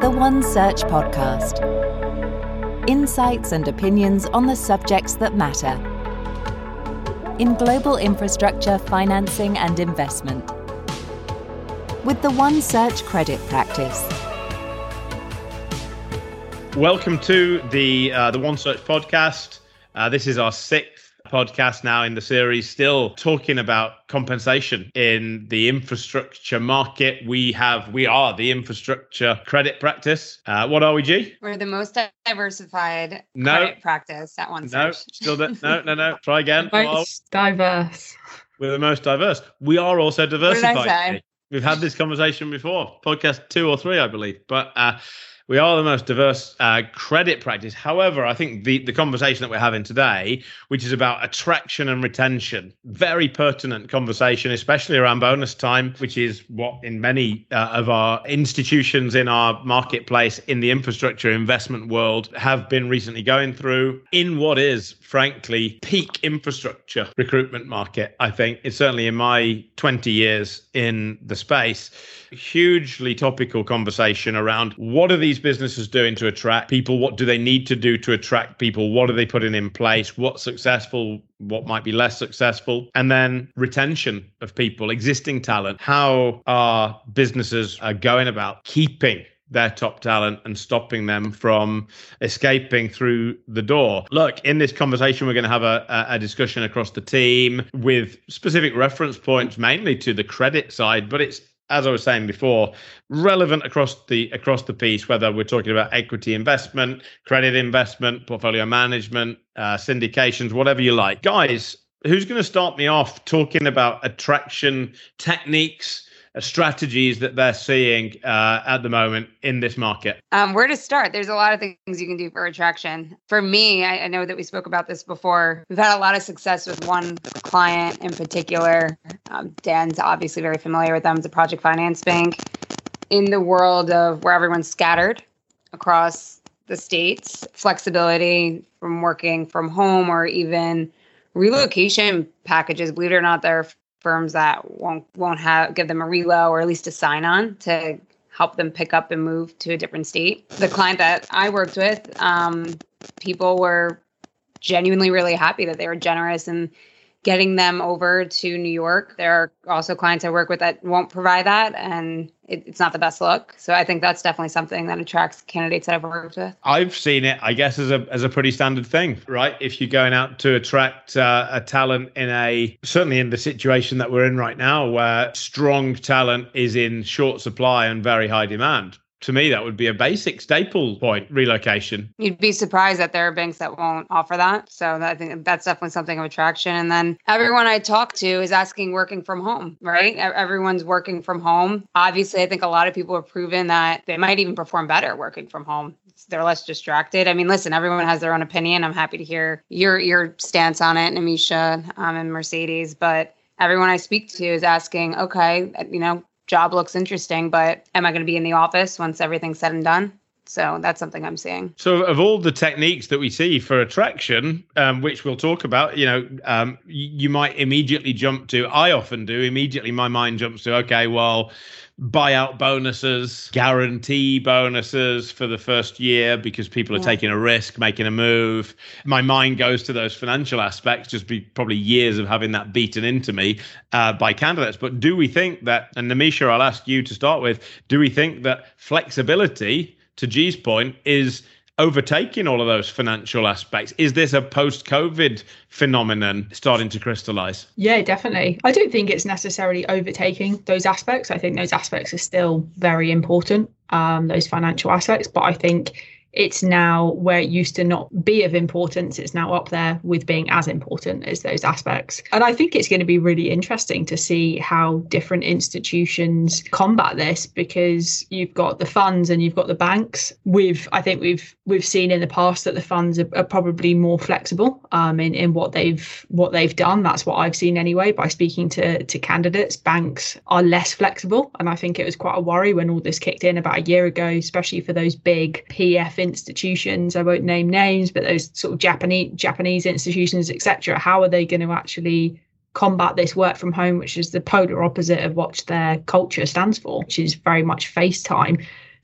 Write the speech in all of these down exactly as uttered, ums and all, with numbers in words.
The One Search Podcast. Insights and opinions on the subjects that matter in global infrastructure, financing and investment. With the One Search Credit Practice. Welcome to the uh, the One Search Podcast. Uh, this is our sixth podcast now in the series, still talking about compensation in the infrastructure market. We have, we are the infrastructure credit practice. Uh, what are we, G? We're the most diversified no. credit practice at One Search. No, still the, no, no, no. Try again. Most diverse. We're the most diverse. We are also diversified. What did I say? We've had this conversation before, podcast two or three, I believe. But uh, we are the most diverse uh, credit practice. However, I think the, the conversation that we're having today, which is about attraction and retention, very pertinent conversation, especially around bonus time, which is what in many uh, of our institutions in our marketplace in the infrastructure investment world have been recently going through in what is, frankly, peak infrastructure recruitment market. I think it's certainly in my twenty years in the space, hugely topical conversation around what are these businesses doing to attract people? What do they need to do to attract people? What are they putting in place? What's successful? What might be less successful? And then retention of people, existing talent. How are businesses are going about keeping their top talent and stopping them from escaping through the door? Look, in this conversation, we're going to have a, a discussion across the team with specific reference points, mainly to the credit side, but it's, as I was saying before, relevant across the across the piece, whether we're talking about equity investment, credit investment, portfolio management, uh, syndications, whatever you like. Guys, who's going to start me off talking about attraction techniques, strategies that they're seeing uh, at the moment in this market? Um, where to start? There's a lot of things you can do for attraction. For me, I, I know that we spoke about this before. We've had a lot of success with one client in particular. Um, Dan's obviously very familiar with them. It's a project finance bank in the world of where everyone's scattered across the states. Flexibility from working from home or even relocation packages. Believe it or not, there are firms that won't won't have give them a relo or at least a sign on to help them pick up and move to a different state. The client that I worked with, um, people were genuinely really happy that they were generous in getting them over to New York. There are also clients I work with that won't provide that, and it, it's not the best look. So I think that's definitely something that attracts candidates that I've worked with. I've seen it, I guess, as a as a pretty standard thing, right? If you're going out to attract uh, a talent in a, certainly in the situation that we're in right now, where strong talent is in short supply and very high demand. To me, that would be a basic staple point, relocation. You'd be surprised that there are banks that won't offer that. So I think that's definitely something of attraction. And then everyone I talk to is asking working from home, right? Everyone's working from home. Obviously, I think a lot of people have proven that they might even perform better working from home. They're less distracted. I mean, listen, everyone has their own opinion. I'm happy to hear your your stance on it, Namisha um, and Mercedes. But everyone I speak to is asking, okay, you know, job looks interesting, but am I going to be in the office once everything's said and done? So that's something I'm seeing. So of all the techniques that we see for attraction, um, which we'll talk about, you know, um, you, you might immediately jump to, I often do, immediately my mind jumps to, okay, well, buyout bonuses, guarantee bonuses for the first year because people are yeah. taking a risk, making a move. My mind goes to those financial aspects, just be probably years of having that beaten into me uh, by candidates. But do we think that, and Namisha, I'll ask you to start with, do we think that flexibility, to G's point, is overtaking all of those financial aspects? Is this a post-COVID phenomenon starting to crystallize? Yeah, definitely. I don't think it's necessarily overtaking those aspects. I think those aspects are still very important, um, those financial aspects. But I think it's now where it used to not be of importance. It's now up there with being as important as those aspects. And I think it's going to be really interesting to see how different institutions combat this, because you've got the funds and you've got the banks. We've, I think we've we've seen in the past that the funds are, are probably more flexible um, in, in what they've what they've done. That's what I've seen anyway by speaking to, to candidates. Banks are less flexible. And I think it was quite a worry when all this kicked in about a year ago, especially for those big P F institutions. I won't name names, but those sort of Japanese Japanese institutions, et cetera. How are they going to actually combat this work from home, which is the polar opposite of what their culture stands for, which is very much FaceTime?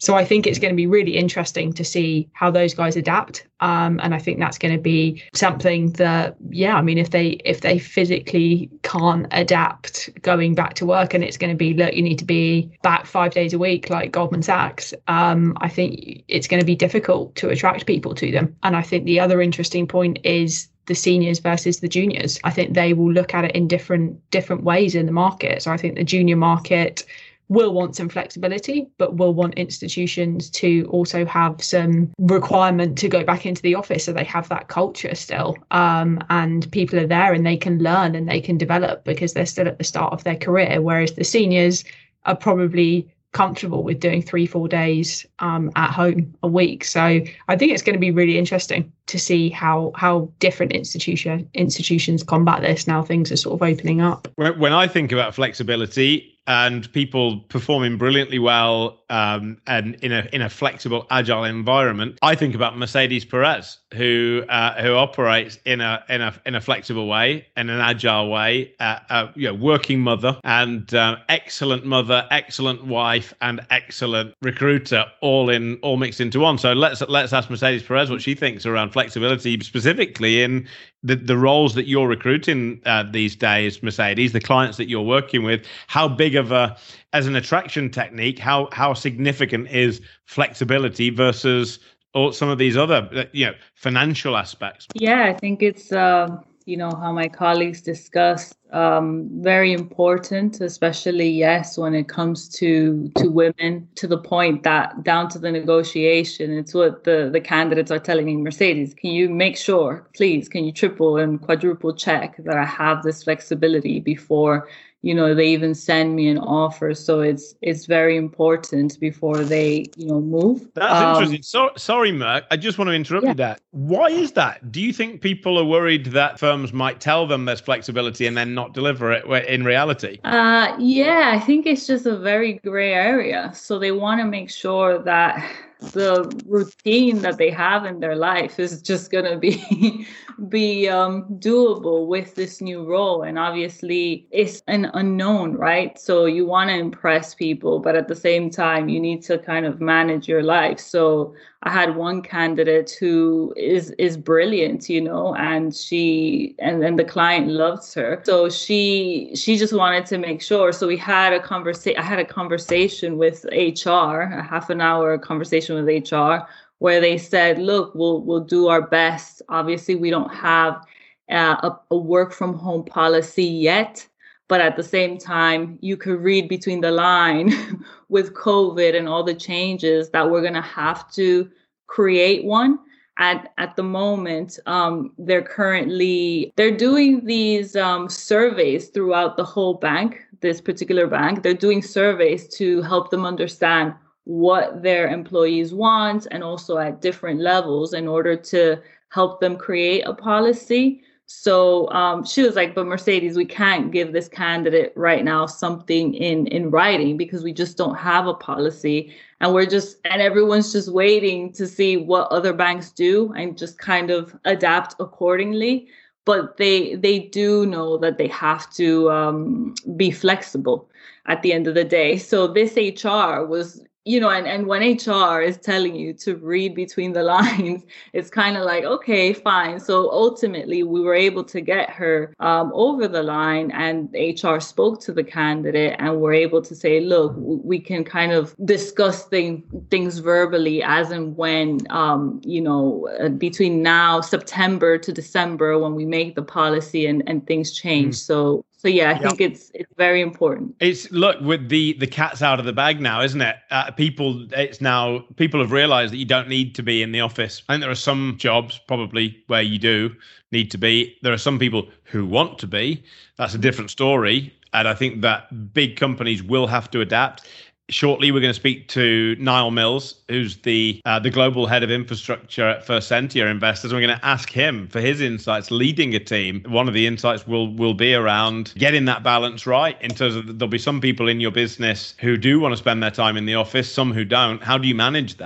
So I think it's going to be really interesting to see how those guys adapt. Um, and I think that's going to be something that, yeah, I mean, if they if they physically can't adapt going back to work, and it's going to be, look, you need to be back five days a week like Goldman Sachs, um, I think it's going to be difficult to attract people to them. And I think the other interesting point is the seniors versus the juniors. I think they will look at it in different different ways in the market. So I think the junior market will want some flexibility, but will want institutions to also have some requirement to go back into the office, so they have that culture still, um, and people are there and they can learn and they can develop because they're still at the start of their career, whereas the seniors are probably comfortable with doing three, four days um, at home a week. So I think it's going to be really interesting to see how how different institution institutions combat this now things are sort of opening up. When I think about flexibility and people performing brilliantly well um, and in a in a flexible, agile environment, I think about Mercedes Perez, who uh, who operates in a in a in a flexible way, in an agile way, uh, uh, you know, working mother and uh, excellent mother, excellent wife, and excellent recruiter, all in all mixed into one. So let's let's ask Mercedes Perez what she thinks around flexibility, specifically in the, the roles that you're recruiting uh, these days, Mercedes, the clients that you're working with. How big of a, as an attraction technique, how how significant is flexibility versus all some of these other, you know, financial aspects? Yeah, I think it's, uh, you know, how my colleagues discussed, um, very important, especially, yes, when it comes to to women, to the point that down to the negotiation, it's what the, the candidates are telling me, Mercedes, can you make sure, please, can you triple and quadruple check that I have this flexibility before, you know, they even send me an offer. So it's it's very important before they, you know, move. That's um, interesting. So, sorry, Merc, I just want to interrupt yeah. you there. Why is that? Do you think people are worried that firms might tell them there's flexibility and then not deliver it in reality? Uh, yeah, I think it's just a very gray area. So they want to make sure that the routine that they have in their life is just going to be be um, doable with this new role. And obviously it's an unknown, right? So you want to impress people, but at the same time, you need to kind of manage your life. So I had one candidate who is is brilliant, you know, and she and then the client loves her. So she she just wanted to make sure. So we had a conversation. I had a conversation with H R, a half an hour conversation with H R, where they said, "Look, we'll we'll do our best. Obviously, we don't have uh, a, a work from home policy yet." But at the same time, you could read between the line with COVID and all the changes that we're going to have to create one. At at the moment, um, they're currently, they're doing these um, surveys throughout the whole bank, this particular bank. They're doing surveys to help them understand what their employees want, and also at different levels in order to help them create a policy. So um, she was like, but Mercedes, we can't give this candidate right now something in, in writing because we just don't have a policy. And we're just, and everyone's just waiting to see what other banks do and just kind of adapt accordingly. But they they do know that they have to um, be flexible at the end of the day. So this H R was, you know, and, and when H R is telling you to read between the lines, it's kind of like, okay, fine. So ultimately, we were able to get her um, over the line, and H R spoke to the candidate and were able to say, look, we can kind of discuss thing, things verbally as and when, um, you know, uh, between now, September to December, when we make the policy and, and things change. Mm. So So yeah, I yep. think it's it's very important. It's look with the the cat's out of the bag now, isn't it? Uh, people, it's now people have realised that you don't need to be in the office. I think there are some jobs probably where you do need to be. There are some people who want to be. That's a different story, and I think that big companies will have to adapt. Shortly, we're going to speak to Niall Mills, who's the uh, the global head of infrastructure at First Sentier Investors. We're going to ask him for his insights leading a team. One of the insights will will be around getting that balance right, in terms of there'll be some people in your business who do want to spend their time in the office, some who don't. How do you manage that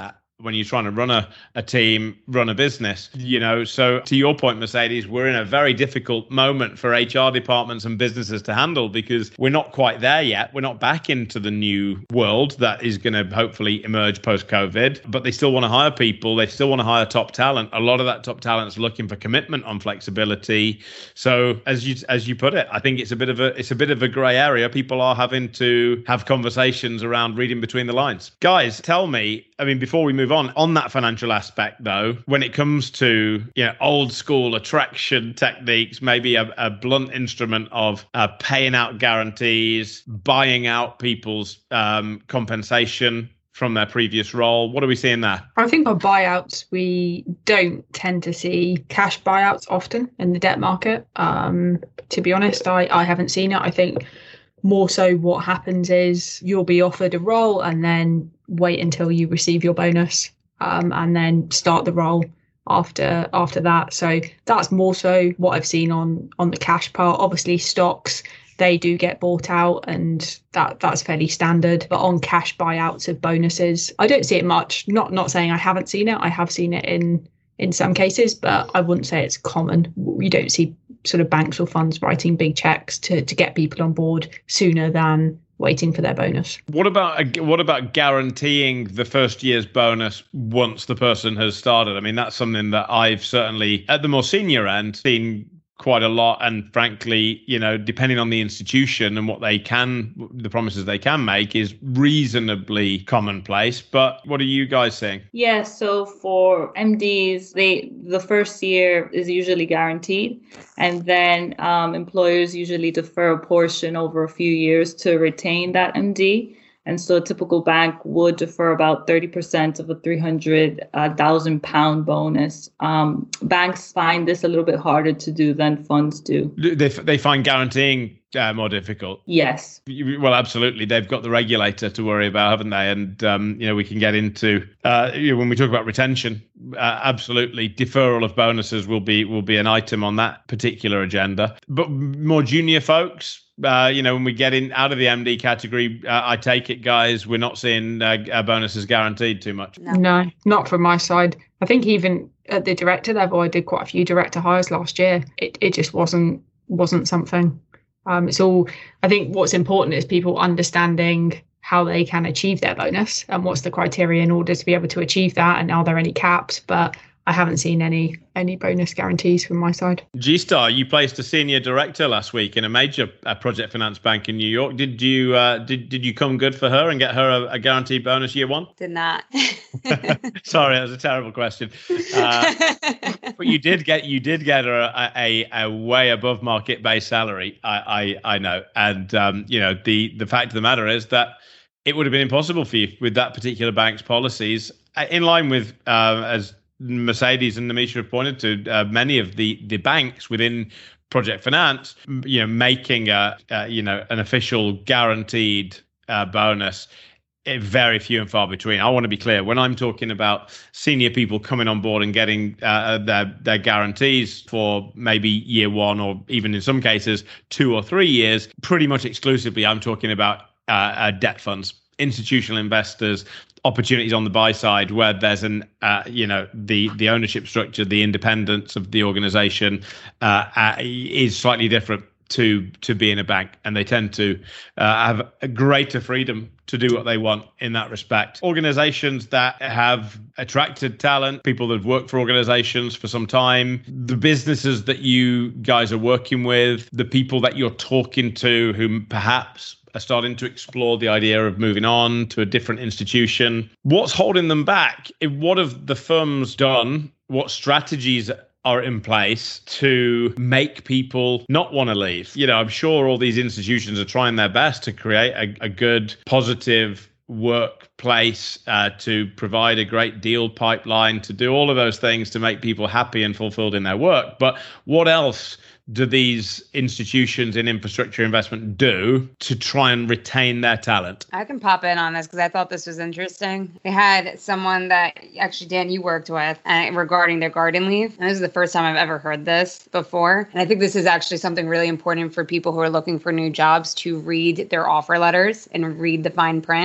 when you're trying to run a, a team, run a business, you know. So to your point, Mercedes, we're in a very difficult moment for H R departments and businesses to handle because we're not quite there yet. We're not back into the new world that is going to hopefully emerge post-COVID, but they still want to hire people. They still want to hire top talent. A lot of that top talent is looking for commitment on flexibility. So as you as you put it, I think it's a bit of a it's a bit of a grey area. People are having to have conversations around reading between the lines. Guys, tell me, I mean, before we move on, on that financial aspect though, when it comes to, you know, old school attraction techniques, maybe a, a blunt instrument of uh, paying out guarantees, buying out people's um, compensation from their previous role. What are we seeing there? I think on buyouts, we don't tend to see cash buyouts often in the debt market. Um, to be honest, I, I haven't seen it. I think more so what happens is you'll be offered a role and then wait until you receive your bonus um, and then start the role after after that. So that's more so what I've seen on on the cash part. Obviously stocks, they do get bought out and that that's fairly standard. But on cash buyouts of bonuses, I don't see it much. Not not saying I haven't seen it. I have seen it in in some cases, but I wouldn't say it's common. You don't see sort of banks or funds writing big checks to, to get people on board sooner than waiting for their bonus. What about what about guaranteeing the first year's bonus once the person has started? I mean, that's something that I've certainly at the more senior end seen quite a lot. And frankly, you know, depending on the institution and what they can, the promises they can make is reasonably commonplace. But what are you guys saying? Yeah, so for M Ds, they the first year is usually guaranteed. And then um, employers usually defer a portion over a few years to retain that M D. And so a typical bank would defer about thirty percent of a three hundred thousand pound bonus. Um, banks find this a little bit harder to do than funds do. They, they find guaranteeing uh, more difficult. Yes. Well, absolutely. They've got the regulator to worry about, haven't they? And, um, you know, we can get into, uh, you know, when we talk about retention, uh, absolutely. Deferral of bonuses will be will be an item on that particular agenda. But more junior folks, Uh, you know, when we get in out of the M D category, uh, I take it, guys, we're not seeing uh, our bonuses guaranteed too much. No. no, not from my side. I think even at the director level, I did quite a few director hires last year. It it just wasn't wasn't something. Um, it's all. I think what's important is people understanding how they can achieve their bonus and what's the criteria in order to be able to achieve that, and are there any caps? But I haven't seen any any bonus guarantees from my side. G-Star, you placed a senior director last week in a major uh, project finance bank in New York. Did you uh, did did you come good for her and get her a, a guaranteed bonus year one? Did not. Sorry, that was a terrible question. Uh, but you did get you did get her a, a, a way above market base salary. I I, I know, and um, you know the the fact of the matter is that it would have been impossible for you with that particular bank's policies, in line with uh, as Mercedes and Namisha have pointed to, uh, many of the the banks within project finance, you know, making a, a you know an official guaranteed uh, bonus. It, very few and far between. I want to be clear when I'm talking about senior people coming on board and getting uh, their their guarantees for maybe year one or even in some cases two or three years. Pretty much exclusively, I'm talking about uh, uh, debt funds, institutional investors. Opportunities on the buy side where there's an, uh, you know, the the ownership structure, the independence of the organization uh, uh, is slightly different to to being a bank, and they tend to uh, have a greater freedom to do what they want in that respect. Organizations that have attracted talent, people that have worked for organizations for some time, the businesses that you guys are working with, the people that you're talking to who perhaps are starting to explore the idea of moving on to a different institution. What's holding them back? What have the firms done? What strategies are in place to make people not want to leave? You know, I'm sure all these institutions are trying their best to create a, a good, positive workplace, uh, to provide a great deal pipeline, to do all of those things to make people happy and fulfilled in their work. But what else do these institutions in infrastructure investment do to try and retain their talent? I can pop in on this because I thought this was interesting. They had someone that actually, Dan, you worked with uh, regarding their garden leave. And this is the first time I've ever heard this before. And I think this is actually something really important for people who are looking for new jobs to read their offer letters and read the fine print.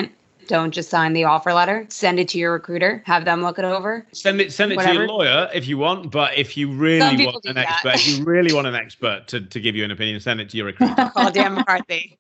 Don't just sign the offer letter. Send it to your recruiter. Have them look it over. Send it send it Whatever. to your lawyer if you want, but if you Some really people want do an that. expert, if you really want an expert to, to give you an opinion, send it to your recruiter. Call Dan McCarthy.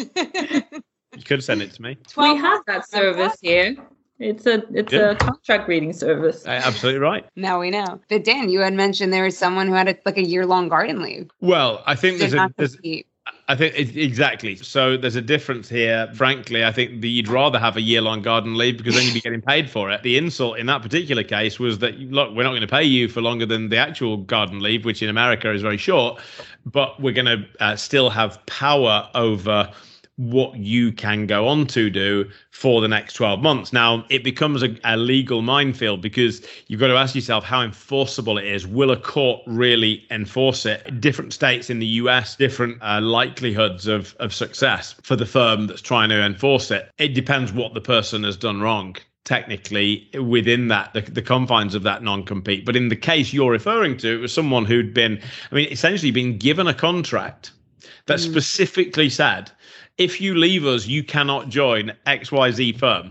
You could send it to me. We have that service here. It's a it's Yeah. a contract reading service. Uh, absolutely right. Now we know. But Dan, you had mentioned there was someone who had a, like a year long garden leave. Well, I think Did there's a not there's, compete. I think it, exactly. So there's a difference here. Frankly, I think that you'd rather have a year-long garden leave because then you'd be getting paid for it. The insult in that particular case was that, look, we're not going to pay you for longer than the actual garden leave, which in America is very short, but we're going to uh, still have power over what you can go on to do for the next twelve months. Now, it becomes a, a legal minefield because you've got to ask yourself how enforceable it is. Will a court really enforce it? Different states in the U S, different uh, likelihoods of, of success for the firm that's trying to enforce it. It depends what the person has done wrong, technically, within that, the, the confines of that non-compete. But in the case you're referring to, it was someone who'd been, I mean, essentially been given a contract that mm. specifically said, if you leave us, you cannot join X Y Z firm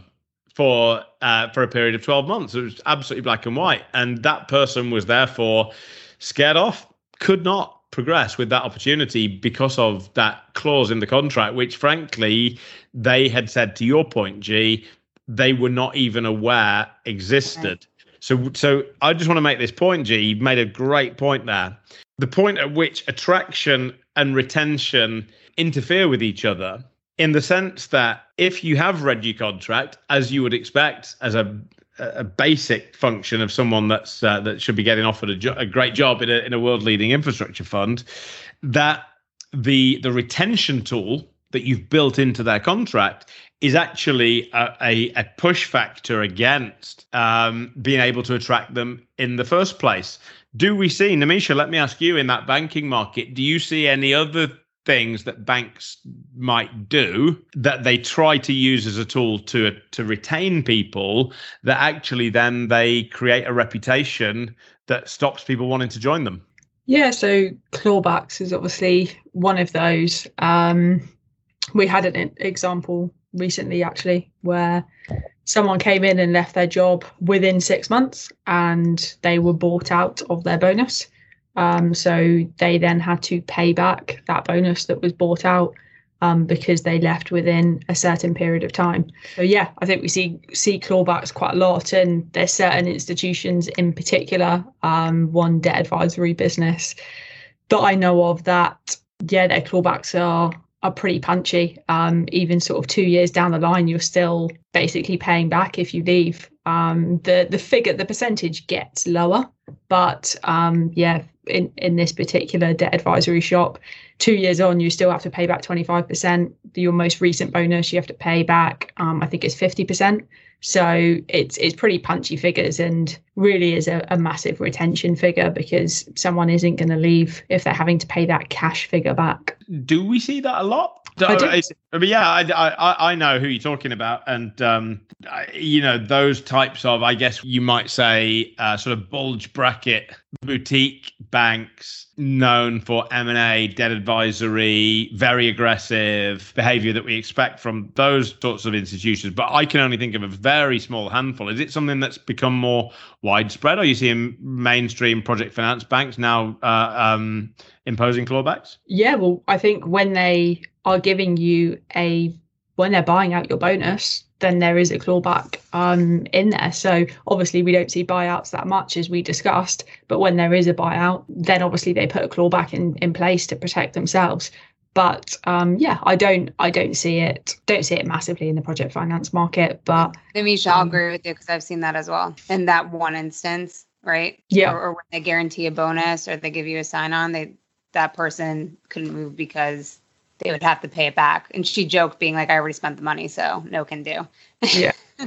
for uh, for a period of twelve months. It was absolutely black and white. And that person was therefore scared off, could not progress with that opportunity because of that clause in the contract, which frankly, they had said, to your point, G, they were not even aware existed. Right. So, so I just want to make this point, G. You made a great point there. The point at which attraction and retention interfere with each other, in the sense that if you have read your contract, as you would expect as a a basic function of someone that's uh, that should be getting offered a, jo- a great job in a, in a world-leading infrastructure fund, that the the retention tool that you've built into their contract is actually a, a, a push factor against um, being able to attract them in the first place. Do we see, Nimisha, let me ask you, in that banking market, do you see any other things that banks might do that they try to use as a tool to to retain people, that actually then they create a reputation that stops people wanting to join them? Yeah, so clawbacks is obviously one of those. Um, we had an example recently, actually, where someone came in and left their job within six months and they were bought out of their bonus. Um, so they then had to pay back that bonus that was bought out um, because they left within a certain period of time. So yeah, I think we see see clawbacks quite a lot, and there's certain institutions in particular, um, one debt advisory business that I know of that, yeah, their clawbacks are are pretty punchy. Um, even sort of two years down the line, you're still basically paying back if you leave. Um, the the figure, the percentage gets lower, but um, yeah, in, in this particular debt advisory shop, two years on, you still have to pay back twenty-five percent. Your most recent bonus, you have to pay back, um, I think it's fifty percent. So it's it's pretty punchy figures, and really is a, a massive retention figure because someone isn't going to leave if they're having to pay that cash figure back. Do we see that a lot? I do. I mean, yeah, I, I, I know who you're talking about. And, um, I, you know, those types of, I guess you might say, uh, sort of bulge bracket boutique banks known for M and A, debt advisory, very aggressive behavior that we expect from those sorts of institutions. But I can only think of a very small handful. Is it something that's become more widespread? Are you seeing mainstream project finance banks now uh, um, imposing clawbacks? Yeah, well, I think when they are giving you a, when they're buying out your bonus, then there is a clawback um, in there. So obviously we don't see buyouts that much, as we discussed, but when there is a buyout, then obviously they put a clawback in, in place to protect themselves. But um, yeah, I don't I don't see it don't see it massively in the project finance market. But Nimisha, I'll um, agree with you because I've seen that as well. In that one instance, right? Yeah. Or, or when they guarantee a bonus or they give you a sign on, they that person couldn't move because they would have to pay it back. And she joked, being like, I already spent the money, so no can do. Yeah.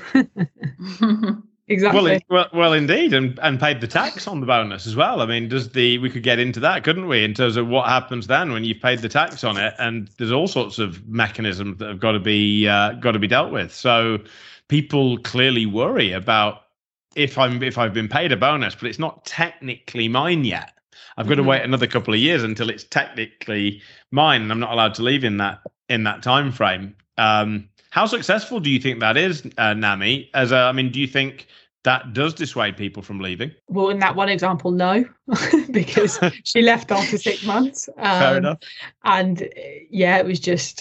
Exactly. Well, well, well, indeed, and and paid the tax on the bonus as well. I mean, does the we could get into that, couldn't we, in terms of what happens then when you've paid the tax on it? And there's all sorts of mechanisms that have got to be uh, got to be dealt with. So people clearly worry about if I'm if I've been paid a bonus, but it's not technically mine yet. I've got mm-hmm. to wait another couple of years until it's technically mine, and I'm not allowed to leave in that in that time frame. Um, How successful do you think that is, uh, Nami? As a, I mean, do you think that does dissuade people from leaving? Well, in that one example, no, because she left after six months. Um, Fair enough. And yeah, it was just,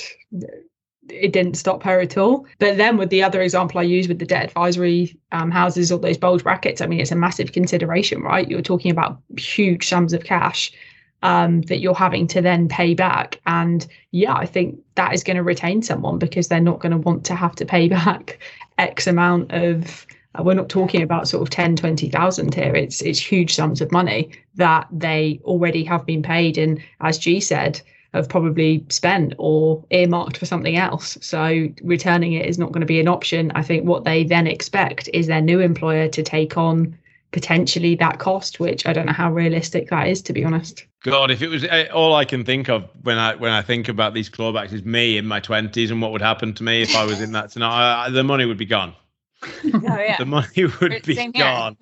it didn't stop her at all. But then with the other example I used with the debt advisory um, houses or those bulge brackets, I mean, it's a massive consideration, right? You're talking about huge sums of cash um, that you're having to then pay back. And yeah, I think that is going to retain someone because they're not going to want to have to pay back X amount of, uh, we're not talking about sort of ten, twenty thousand here. It's, it's huge sums of money that they already have been paid. And as G said, have probably spent or earmarked for something else. So returning it is not going to be an option. I think what they then expect is their new employer to take on potentially that cost, which I don't know how realistic that is, to be honest. God, if it was all I can think of when I when I think about these clawbacks is me in my twenties and what would happen to me if I was in that scenario, the money would be gone. Oh, yeah. The money would be Same here. gone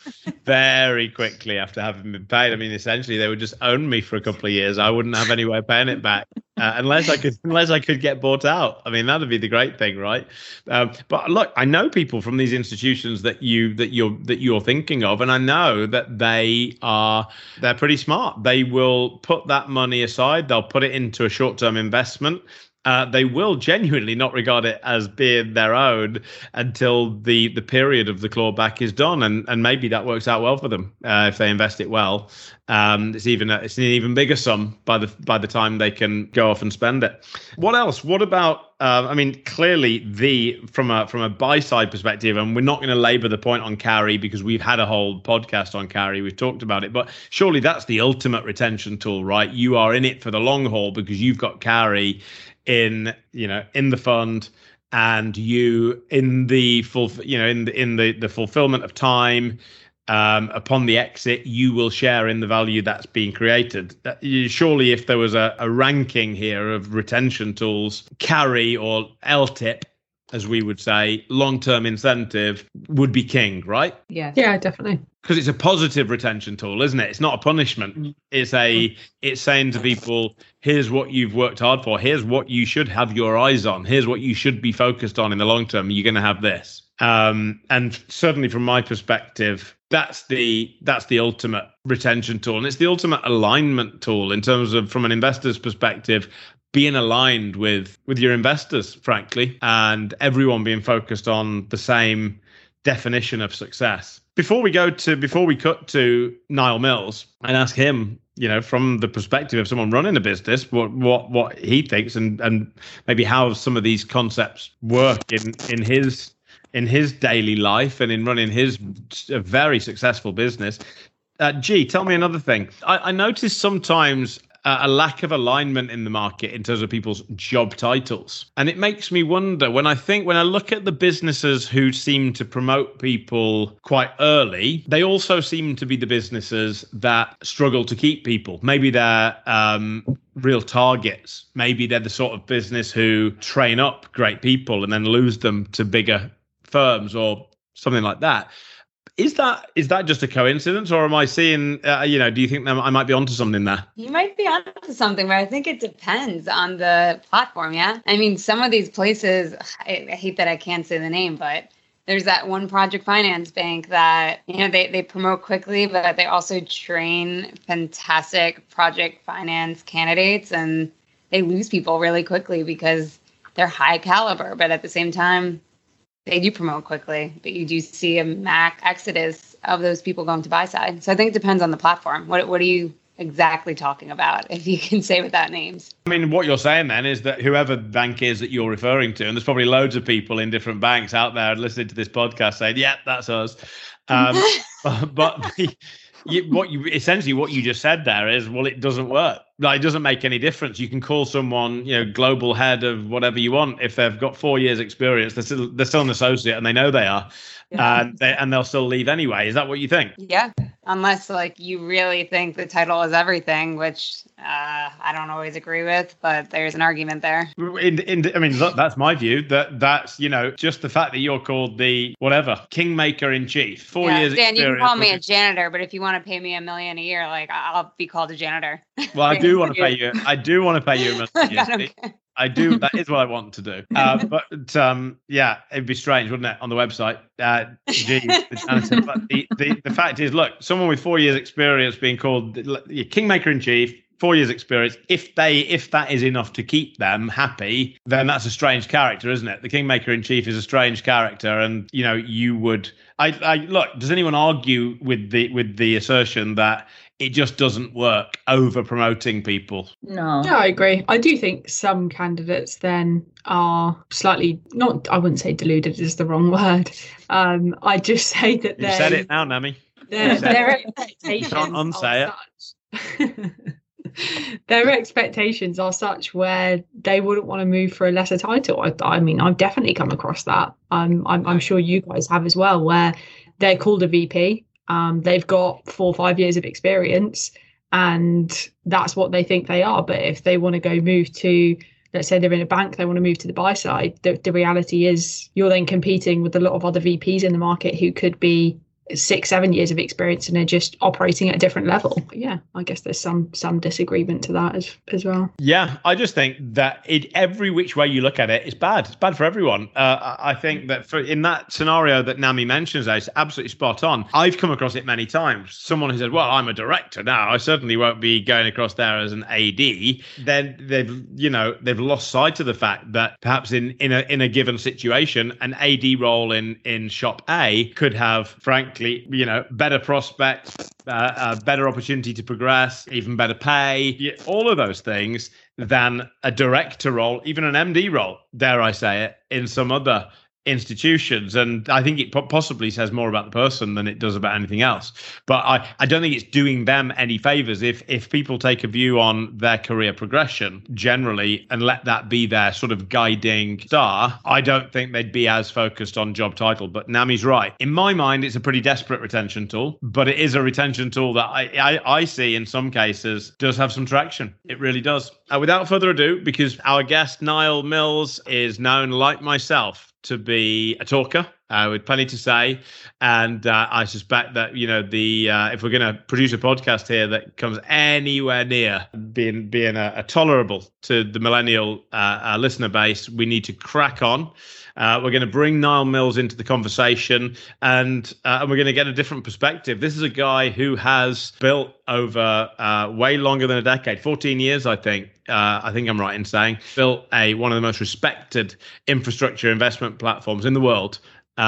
very quickly after having been paid. I mean, essentially, they would just own me for a couple of years. I wouldn't have any way of paying it back uh, unless I could, unless I could get bought out. I mean, that'd be the great thing, right? Um, but look, I know people from these institutions that you that you're that you're thinking of, and I know that they are they're pretty smart. They will put that money aside. They'll put it into a short-term investment. Uh, they will genuinely not regard it as being their own until the, the period of the clawback is done, and and maybe that works out well for them uh, if they invest it well. Um, it's even a, it's an even bigger sum by the by the time they can go off and spend it. What else? What about? Uh, I mean, clearly the from a from a buy side perspective, and we're not going to labour the point on carry because we've had a whole podcast on carry. We've talked about it, but surely that's the ultimate retention tool, right? You are in it for the long haul because you've got carry in you know in the fund, and you in the full you know in the in the the fulfillment of time um upon the exit, you will share in the value that's being created. That, you, surely if there was a, a ranking here of retention tools, carry or L T I P, as we would say, long-term incentive would be king, right? Yeah, yeah, definitely. Because it's a positive retention tool, isn't it? It's not a punishment. It's a it's saying to people, here's what you've worked hard for. Here's what you should have your eyes on. Here's what you should be focused on in the long term. You're going to have this. Um, and certainly from my perspective, that's the that's the ultimate retention tool. And it's the ultimate alignment tool in terms of, from an investor's perspective, being aligned with with your investors, frankly, and everyone being focused on the same definition of success. Before we go to, before we cut to Niall Mills and ask him, you know, from the perspective of someone running a business, what what what he thinks and and maybe how some of these concepts work in in his in his daily life and in running his very successful business. Uh, G, tell me another thing. I, I noticed sometimes Uh, a lack of alignment in the market in terms of people's job titles. And it makes me wonder when I think, when I look at the businesses who seem to promote people quite early, they also seem to be the businesses that struggle to keep people. Maybe they're um, real targets. Maybe they're the sort of business who train up great people and then lose them to bigger firms or something like that. Is that is that just a coincidence, or am I seeing, uh, you know, do you think that I might be onto something there? You might be onto something, but I think it depends on the platform, yeah? I mean, some of these places, I, I hate that I can't say the name, but there's that one project finance bank that, you know, they, they promote quickly, but they also train fantastic project finance candidates, and they lose people really quickly because they're high caliber, but at the same time, they do promote quickly, but you do see a max exodus of those people going to buy side. So I think it depends on the platform. What what are you exactly talking about, if you can say without names? I mean, what you're saying then is that whoever the bank is that you're referring to, and there's probably loads of people in different banks out there listening to this podcast saying, yeah, that's us. Um, but but the, you, what you essentially what you just said there is, well, it doesn't work. Like, it doesn't make any difference. You can call someone, you know, global head of whatever you want. If they've got four years experience, they're still, they're still an associate and they know they are. Yeah. And, they, and they'll still leave anyway. Is that what you think? Yeah. Unless, like, you really think the title is everything, which uh, I don't always agree with, but there's an argument there. In, in, I mean, look, that's my view. That that's you know just the fact that you're called the whatever kingmaker in chief. Four yeah, years. Dan, you can call me a with- janitor, but if you want to pay me a million a year, like I'll be called a janitor. Well, I do want to pay you. I do want to pay you a million. I a year. don't care. I do. That is what I want to do. Uh, but um, yeah, it'd be strange, wouldn't it, on the website? Uh, gee, the janitor. But the, the, the fact is, look, someone with four years experience being called the kingmaker in chief, four years experience, if they if that is enough to keep them happy, then that's a strange character, isn't it? The kingmaker in chief is a strange character, and you know, you would I, I look, does anyone argue with the with the assertion that it just doesn't work over promoting people? No. Yeah, I agree. I do think some candidates then are slightly, not, I wouldn't say deluded is the wrong word. Um, I just say that You they, said it now, Nami. their, said their it. expectations You can't unsay are such. Their expectations are such where they wouldn't want to move for a lesser title. I, I mean, I've definitely come across that. Um, I'm, I'm sure you guys have as well, where they're called a V P. Um, they've got four or five years of experience, and that's what they think they are. But if they want to go move to, let's say they're in a bank, they want to move to the buy side, the, the reality is you're then competing with a lot of other V Ps in the market who could be six, seven years of experience and are just operating at a different level. But yeah, I guess there's some some disagreement to that as as well. Yeah, I just think that it, every which way you look at it, it's bad. It's bad for everyone. Uh, I think that for in that scenario that Nami mentions, it's absolutely spot on. I've come across it many times. Someone who said, well, I'm a director now, I certainly won't be going across there as an A D. Then they've, you know, they've lost sight of the fact that perhaps in, in a in a given situation, an A D role in, in shop A could have, frankly, you know, better prospects, uh, a better opportunity to progress, even better pay, all of those things than a director role, even an M D role, dare I say it, in some other institutions. And I think it possibly says more about the person than it does about anything else. But I, I don't think it's doing them any favors if if people take a view on their career progression generally and let that be their sort of guiding star. I don't think they'd be as focused on job title. But Nami's right. In my mind, it's a pretty desperate retention tool, but it is a retention tool that I, I, I see in some cases does have some traction. It really does. Uh, without further ado, because our guest, Niall Mills, is known, like myself, to be a talker uh, with plenty to say, and uh, I suspect that you know the uh, if we're going to produce a podcast here that comes anywhere near being being a, a tolerable to the millennial uh, uh, listener base, we need to crack on. Uh, we're going to bring Niall Mills into the conversation, and uh, and we're going to get a different perspective. This is a guy who has built over uh, way longer than a decade, fourteen years, I think. Uh, I think I'm right in saying, built a one of the most respected infrastructure investment platforms in the world.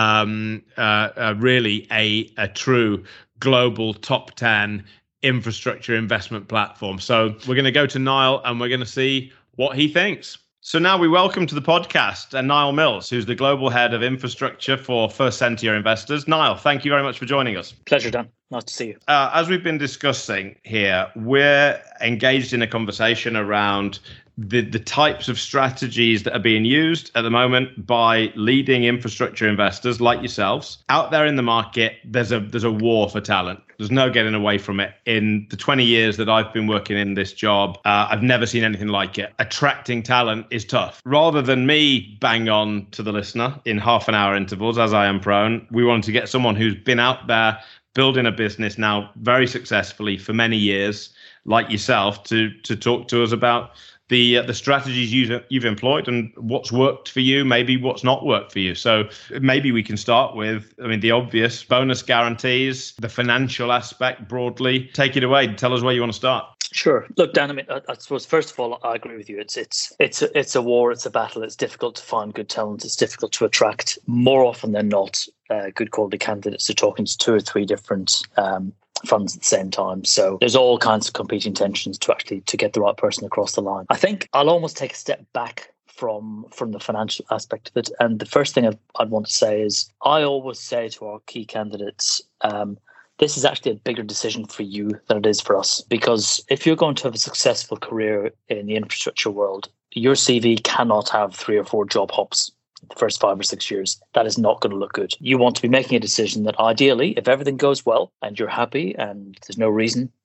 Um, uh, uh, really a a true global top ten infrastructure investment platform. So we're going to go to Niall and we're going to see what he thinks. So now we welcome to the podcast uh, Niall Mills, who's the global head of infrastructure for First Sentier Investors. Niall, thank you very much for joining us. Pleasure, Dan. Nice to see you. Uh, as we've been discussing here, we're engaged in a conversation around the, the types of strategies that are being used at the moment by leading infrastructure investors like yourselves. Out there in the market, there's a there's a war for talent. There's no getting away from it. In the twenty years that I've been working in this job, uh, I've never seen anything like it. Attracting talent is tough. Rather than me bang on to the listener in half an hour intervals, as I am prone, we wanted to get someone who's been out there building a business now very successfully for many years, like yourself, to to talk to us about the uh, the strategies you've, you've employed and what's worked for you, maybe what's not worked for you. So maybe we can start with, I mean, the obvious bonus guarantees, the financial aspect broadly. Take it away. Tell us where you want to start. Sure. Look, Dan, I mean, I, I suppose, first of all, I agree with you. It's it's it's a, it's a war. It's a battle. It's difficult to find good talent. It's difficult to attract, more often than not, uh, good quality candidates. They're talking to two or three different um funds at the same time. So there's all kinds of competing tensions to actually to get the right person across the line. I think I'll almost take a step back from from the financial aspect of it. And the first thing I'd, I'd want to say is I always say to our key candidates, um, this is actually a bigger decision for you than it is for us. Because if you're going to have a successful career in the infrastructure world, your C V cannot have three or four job hops the first five or six years. That is not going to look good. You want to be making a decision that ideally, if everything goes well and you're happy and there's no reason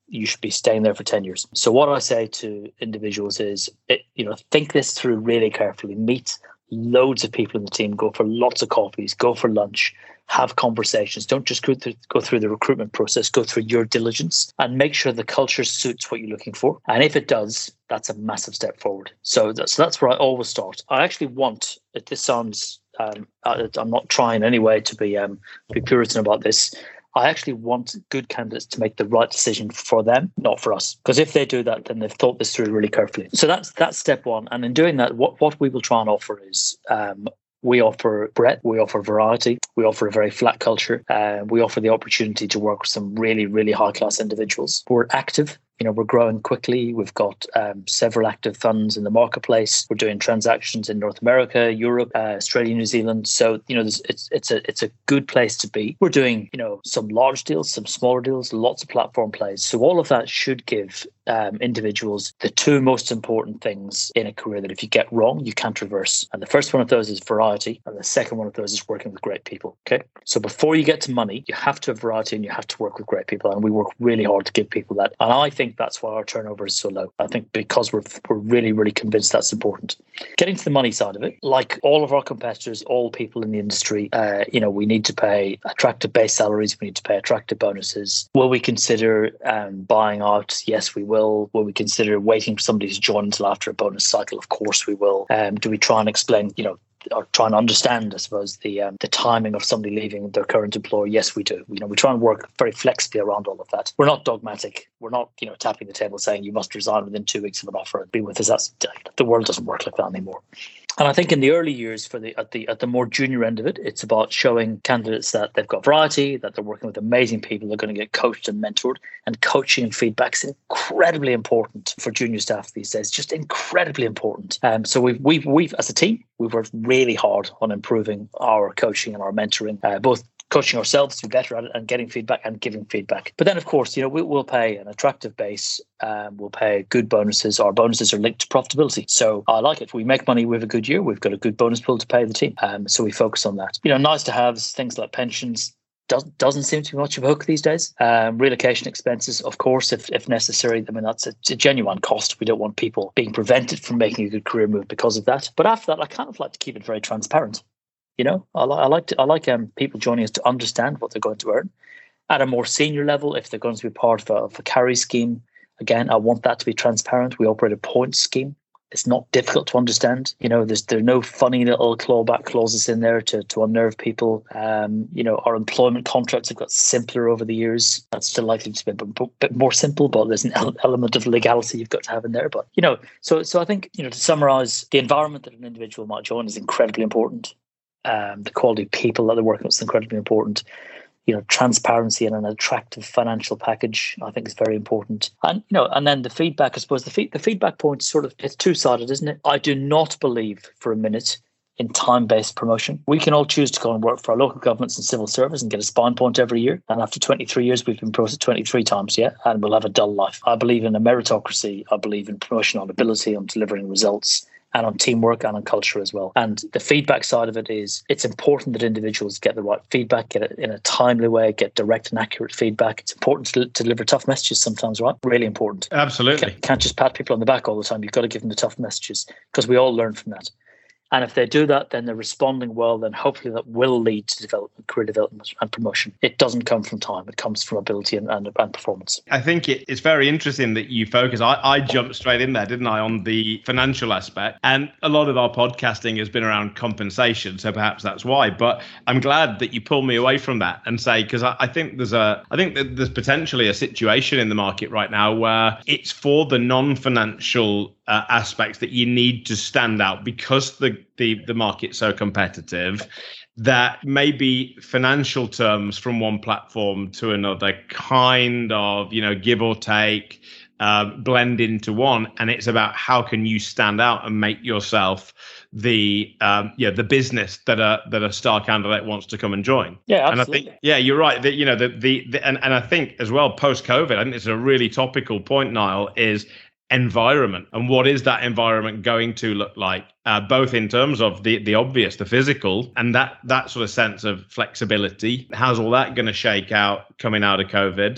you should be staying there for ten years. So what I say to individuals is, it, you know, think this through really carefully. Meet loads of people in the team, go for lots of coffees, go for lunch, have conversations. Don't just go through, go through the recruitment process, go through your diligence and make sure the culture suits what you're looking for. And if it does, that's a massive step forward. So that's, that's where I always start. I actually want, if this sounds, um, I'm not trying anyway to be, um, be Puritan about this, I actually want good candidates to make the right decision for them, not for us. Because if they do that, then they've thought this through really carefully. So that's that's step one. And in doing that, what, what we will try and offer is um, we offer breadth, we offer variety, we offer a very flat culture, uh, we offer the opportunity to work with some really, really high-class individuals. We're active. You know, we're growing quickly. We've got um, several active funds in the marketplace. We're doing transactions in North America, Europe, uh, Australia, New Zealand. So, you know, it's it's a it's a good place to be. We're doing, you know, some large deals, some smaller deals, lots of platform plays. So all of that should give um, individuals the two most important things in a career that if you get wrong, you can't reverse. And the first one of those is variety. And the second one of those is working with great people. Okay. So before you get to money, you have to have variety and you have to work with great people. And we work really hard to give people that. And I think that's why our turnover is so low. I think because we're we're really, really convinced that's important. Getting to the money side of it, like all of our competitors, all people in the industry, uh, you know, we need to pay attractive base salaries. We need to pay attractive bonuses. Will we consider um, buying out? Yes, we will. Will we consider waiting for somebody to join until after a bonus cycle? Of course we will. Um, do we try and explain, you know, or try and understand, I suppose, the um, the timing of somebody leaving their current employer? Yes, we do. You know, we try and work very flexibly around all of that. We're not dogmatic. We're not, you know, tapping the table saying you must resign within two weeks of an offer and be with us. That's, the world doesn't work like that anymore. And I think in the early years, for the at the at the more junior end of it, it's about showing candidates that they've got variety, that they're working with amazing people, they're going to get coached and mentored. And coaching and feedback is incredibly important for junior staff these days. Just incredibly important. Um, so we've we've we've as a team, we've worked really hard on improving our coaching and our mentoring, uh, both coaching ourselves to be better at it and getting feedback and giving feedback. But then, of course, you know, we, we'll pay an attractive base. Um, we'll pay good bonuses. Our bonuses are linked to profitability. So I like it. If we make money with a good year, we've got a good bonus pool to pay the team. Um, so we focus on that. You know, nice to have things like pensions. Does, doesn't seem to be much of a hook these days. Um, relocation expenses, of course, if if necessary. I mean, that's a, a genuine cost. We don't want people being prevented from making a good career move because of that. But after that, I kind of like to keep it very transparent. You know, I, li- I like to, I like um, people joining us to understand what they're going to earn at a more senior level. If they're going to be part of a, of a carry scheme, again, I want that to be transparent. We operate a points scheme. It's not difficult to understand. You know, there's there are no funny little clawback clauses in there to, to unnerve people. Um, you know, our employment contracts have got simpler over the years. That's still likely to be a bit, bit more simple, but there's an element of legality you've got to have in there. But, you know, so so I think, you know, to summarize, the environment that an individual might join is incredibly important. Um, the quality of people that they're working with is incredibly important. You know, transparency and an attractive financial package, I think, is very important. And, you know, and then the feedback, I suppose the, feed, the feedback point is sort of, it's two-sided, isn't it? I do not believe for a minute in time-based promotion. We can all choose to go and work for our local governments and civil service and get a spine point every year. And after twenty-three years, we've been promoted twenty-three times, yeah, and we'll have a dull life. I believe in a meritocracy. I believe in promotion on ability, on delivering results, and on teamwork and on culture as well. And the feedback side of it is it's important that individuals get the right feedback, get it in a timely way, get direct and accurate feedback. It's important to, to deliver tough messages sometimes, right? Really important. Absolutely. You can't, can't just pat people on the back all the time. You've got to give them the tough messages because we all learn from that. And if they do that, then they're responding well, then hopefully that will lead to development, career development and promotion. It doesn't come from time. It comes from ability and, and, and performance. I think it, it's very interesting that you focus. I, I jumped straight in there, didn't I, on the financial aspect. And a lot of our podcasting has been around compensation. So perhaps that's why. But I'm glad that you pull me away from that and say, because I, I think there's a, I think that there's potentially a situation in the market right now where it's for the non-financial Uh, aspects that you need to stand out because the, the the market's so competitive that maybe financial terms from one platform to another kind of, you know, give or take, uh, blend into one. And it's about how can you stand out and make yourself the um yeah the business that a that a star candidate wants to come and join. Yeah, absolutely. And I think yeah you're right that, you know, the the, the and, and I think as well post-COVID, I think it's a really topical point, Niall, is environment. And what is that environment going to look like, uh, both in terms of the the obvious, the physical, and that that sort of sense of flexibility? How's all that going to shake out coming out of COVID?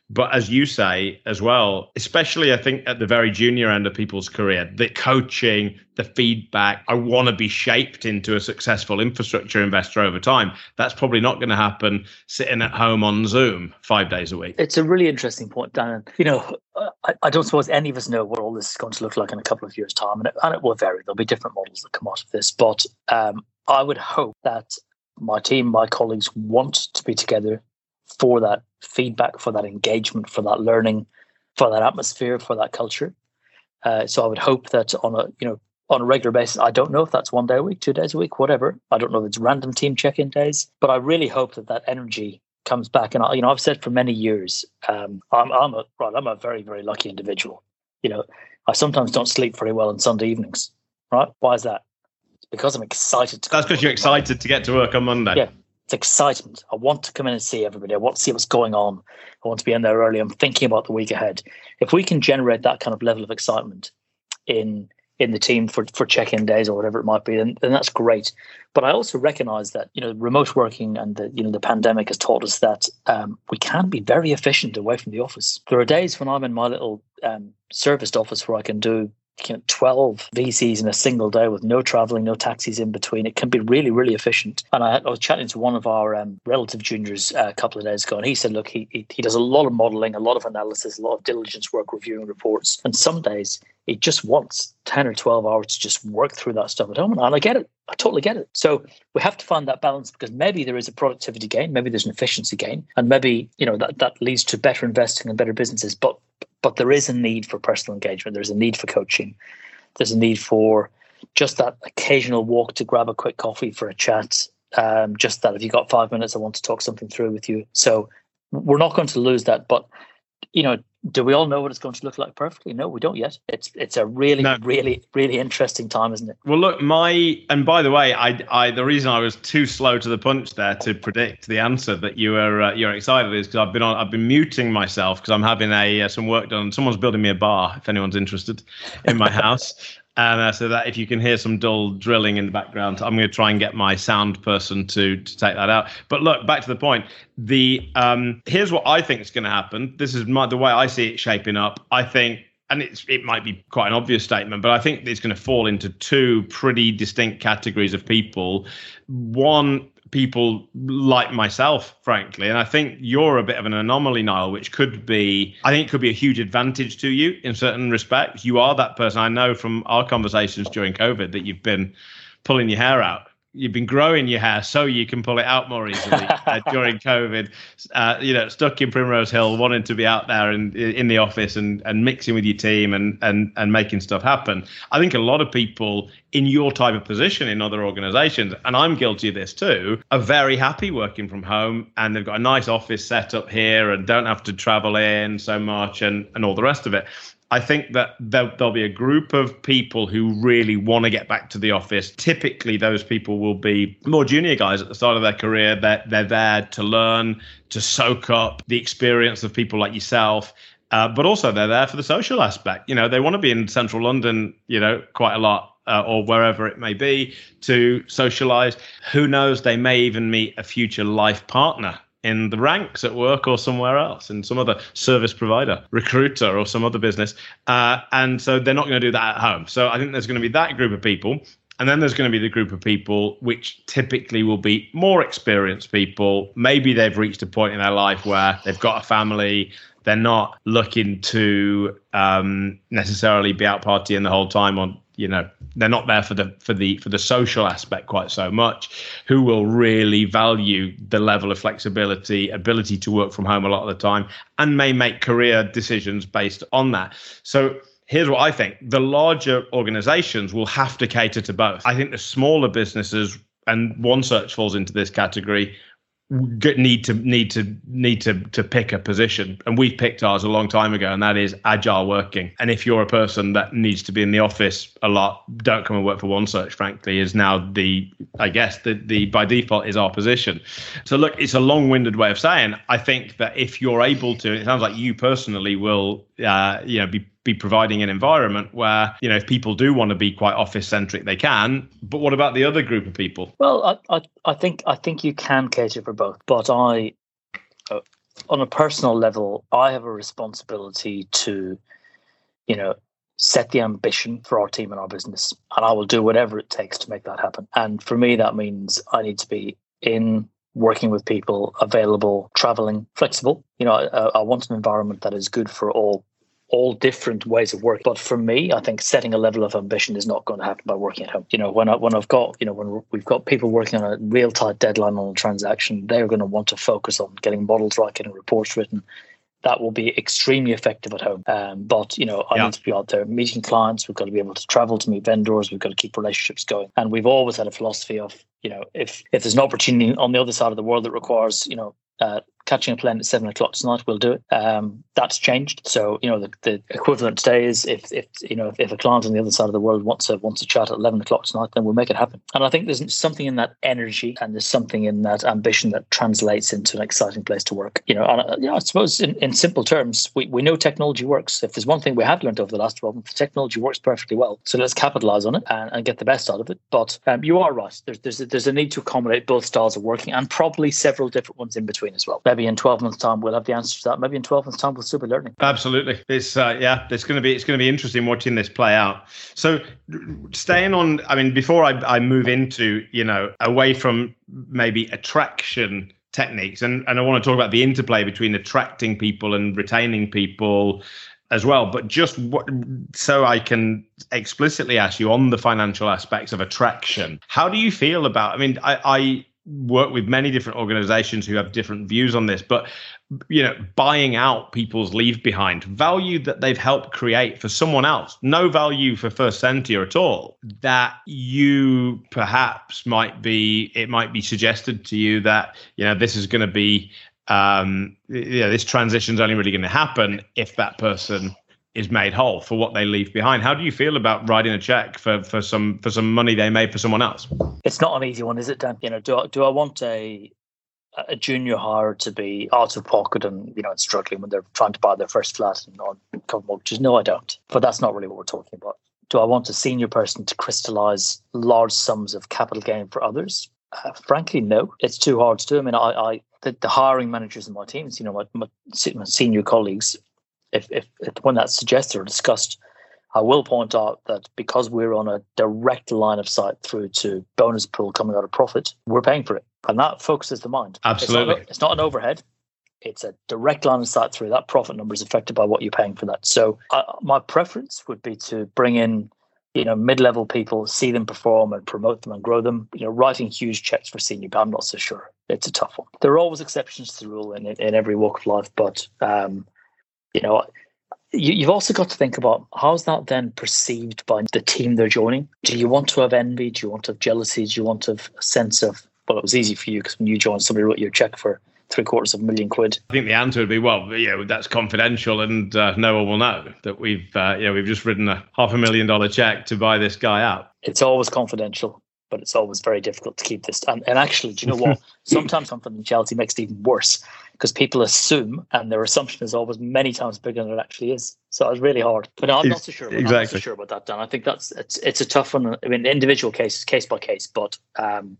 But as you say as well, especially I think at the very junior end of people's career, the coaching, the feedback, I want to be shaped into a successful infrastructure investor over time. That's probably not going to happen sitting at home on Zoom five days a week. It's a really interesting point, Dan. You know, I, I don't suppose any of us know what all this is going to look like in a couple of years' time, and it, and it will vary. There'll be different models that come out of this. But um, I would hope that my team, my colleagues want to be together for that feedback, for that engagement, for that learning, for that atmosphere, for that culture. Uh, so I would hope that on a you know on a regular basis, I don't know if that's one day a week, two days a week, whatever. I don't know if it's random team check-in days, but I really hope that that energy comes back. And I, you know, I've said for many years, um, I'm I'm a right, I'm a very very lucky individual. You know, I sometimes don't sleep very well on Sunday evenings. Right? Why is that? It's because I'm excited to. That's because you're excited to get to work on Monday. Yeah. It's excitement. I want to come in and see everybody. I want to see what's going on. I want to be in there early. I'm thinking about the week ahead. If we can generate that kind of level of excitement in in the team for, for check-in days or whatever it might be, then, then that's great. But I also recognize that, you know, remote working and the, you know, the pandemic has taught us that um, we can be very efficient away from the office. There are days when I'm in my little um, serviced office where I can do you know, twelve V Cs in a single day with no traveling, no taxis in between. It can be really, really efficient. And I, I was chatting to one of our um, relative juniors uh, a couple of days ago, and he said, look, he, he he does a lot of modeling, a lot of analysis, a lot of diligence work, reviewing reports. And some days he just wants ten or twelve hours to just work through that stuff at home. And I get it. I totally get it. So we have to find that balance, because maybe there is a productivity gain, maybe there's an efficiency gain, and maybe, you know, that, that leads to better investing and better businesses. But But there is a need for personal engagement. There's a need for coaching. There's a need for just that occasional walk to grab a quick coffee for a chat. Um, just that if you've got five minutes, I want to talk something through with you. So we're not going to lose that. But, you know, do we all know what it's going to look like perfectly? No, we don't yet. It's it's a really, no. really, really interesting time, isn't it? Well, look, my and by the way, I, I the reason I was too slow to the punch there to predict the answer that you were uh, you're excited is because I've been on I've been muting myself because I'm having a uh, some work done. Someone's building me a bar. If anyone's interested, in my house. And uh, so that if you can hear some dull drilling in the background, I'm going to try and get my sound person to to take that out. But look, back to the point. The um, here's what I think is going to happen. This is my, the way I see it shaping up. I think, and it's it might be quite an obvious statement, but I think it's going to fall into two pretty distinct categories of people. One, people like myself, frankly, and I think you're a bit of an anomaly, Niall, which could be, I think, could be a huge advantage to you in certain respects. You are that person. I know from our conversations during COVID that you've been pulling your hair out. You've been growing your hair so you can pull it out more easily uh, during COVID. Uh, you know, stuck in Primrose Hill, wanting to be out there and in the office and, and mixing with your team and and and making stuff happen. I think a lot of people in your type of position in other organizations, and I'm guilty of this too, are very happy working from home, and they've got a nice office set up here and don't have to travel in so much and and all the rest of it. I think that there, there'll be a group of people who really want to get back to the office. Typically, those people will be more junior guys at the start of their career. They're, they're there to learn, to soak up the experience of people like yourself. Uh, but also they're there for the social aspect. You know, they want to be in central London, you know, quite a lot. Uh, or wherever it may be, to socialize. Who knows, they may even meet a future life partner in the ranks at work or somewhere else, in some other service provider, recruiter or some other business. Uh, and so they're not going to do that at home. So I think there's going to be that group of people. And then there's going to be the group of people which typically will be more experienced people. Maybe they've reached a point in their life where they've got a family. They're not looking to um, necessarily be out partying the whole time on, you know, they're not there for the for the for the social aspect quite so much, who will really value the level of flexibility, ability to work from home a lot of the time, and may make career decisions based on that. So here's what I think. The larger organizations will have to cater to both. I think the smaller businesses, and OneSearch falls into this category, need to need to need to to pick a position, and we picked ours a long time ago, and that is agile working. And if you're a person that needs to be in the office a lot, don't come and work for OneSearch, frankly, is now the I guess the the by default is our position. So look, it's a long-winded way of saying I think that if you're able to, it sounds like you personally will uh you know be be providing an environment where, you know, if people do want to be quite office centric, they can. But what about the other group of people? Well, I I, I think I think you can cater for both, but I uh, on a personal level, I have a responsibility to, you know, set the ambition for our team and our business, and I will do whatever it takes to make that happen. And for me, that means I need to be in, working with people, available, traveling, flexible. You know, I, I want an environment that is good for all all different ways of work. But for me, I think setting a level of ambition is not going to happen by working at home. You know, when I, when I've got, you know, when we've got people working on a real tight deadline on a transaction, they're going to want to focus on getting models right, getting reports written. That will be extremely effective at home. Um, but, you know, I yeah. need to be out there meeting clients. We've got to be able to travel to meet vendors. We've got to keep relationships going. And we've always had a philosophy of, you know, if if there's an opportunity on the other side of the world that requires, you know, uh, catching a plane at seven o'clock tonight, we'll do it. Um, that's changed. So, you know, the, the equivalent today is if, if you know, if, if a client on the other side of the world wants to, wants to chat at eleven o'clock tonight, then we'll make it happen. And I think there's something in that energy and there's something in that ambition that translates into an exciting place to work. You know, and uh, yeah, I suppose in, in simple terms, we, we know technology works. If there's one thing we have learned over the last twelve months, technology works perfectly well. So let's capitalize on it and, and get the best out of it. But um, you are right. There's, there's, a, there's a need to accommodate both styles of working and probably several different ones in between as well. Maybe in twelve months' time, we'll have the answer to that. Maybe in twelve months' time, we'll still be learning. Absolutely. It's uh, yeah, it's going to be it's going to be interesting watching this play out. So staying on, I mean, before I, I move into, you know, away from maybe attraction techniques, and, and I want to talk about the interplay between attracting people and retaining people as well. But just what, so I can explicitly ask you on the financial aspects of attraction, how do you feel about, I mean, I, I work with many different organizations who have different views on this, but you know, buying out people's leave behind value that they've helped create for someone else, no value for First Sentier at all, that you perhaps might be, it might be suggested to you that, you know, this is going to be, um, you know, this transition's only really going to happen if that person is made whole for what they leave behind. How do you feel about writing a check for, for some for some money they made for someone else? It's not an easy one, is it, Dan? You know, do I, do I want a a junior hire to be out of pocket and, you know, struggling when they're trying to buy their first flat and on cover mortgages? No, I don't. But that's not really what we're talking about. Do I want a senior person to crystallize large sums of capital gain for others? Uh, frankly, no. It's too hard to do. I mean, I, I the, the hiring managers in my teams, you know, my, my, my senior colleagues, If, if, if when that's suggested or discussed, I will point out that because we're on a direct line of sight through to bonus pool coming out of profit, we're paying for it. And that focuses the mind. Absolutely. It's not, it's not an overhead. It's a direct line of sight through. That profit number is affected by what you're paying for that. So uh, my preference would be to bring in, you know, mid-level people, see them perform and promote them and grow them. You know, writing huge checks for senior, but I'm not so sure. It's a tough one. There are always exceptions to the rule in, in every walk of life, but um, you know, you, you've also got to think about how's that then perceived by the team they're joining. Do you want to have envy? Do you want to have jealousy? Do you want to have a sense of, well, it was easy for you because when you joined, somebody wrote you a check for three quarters of a million quid. I think the answer would be, well, you know, that's confidential and uh, no one will know that we've, uh, you know, we've just written a half a million dollar check to buy this guy out. It's always confidential, but it's always very difficult to keep this. And, and actually, do you know what? Sometimes confidentiality makes it even worse because people assume, and their assumption is always many times bigger than it actually is. So it's really hard. But no, I'm not so sure. Exactly. I'm not so sure about that, Dan. I think that's it's it's a tough one. I mean, individual cases, case by case, but um,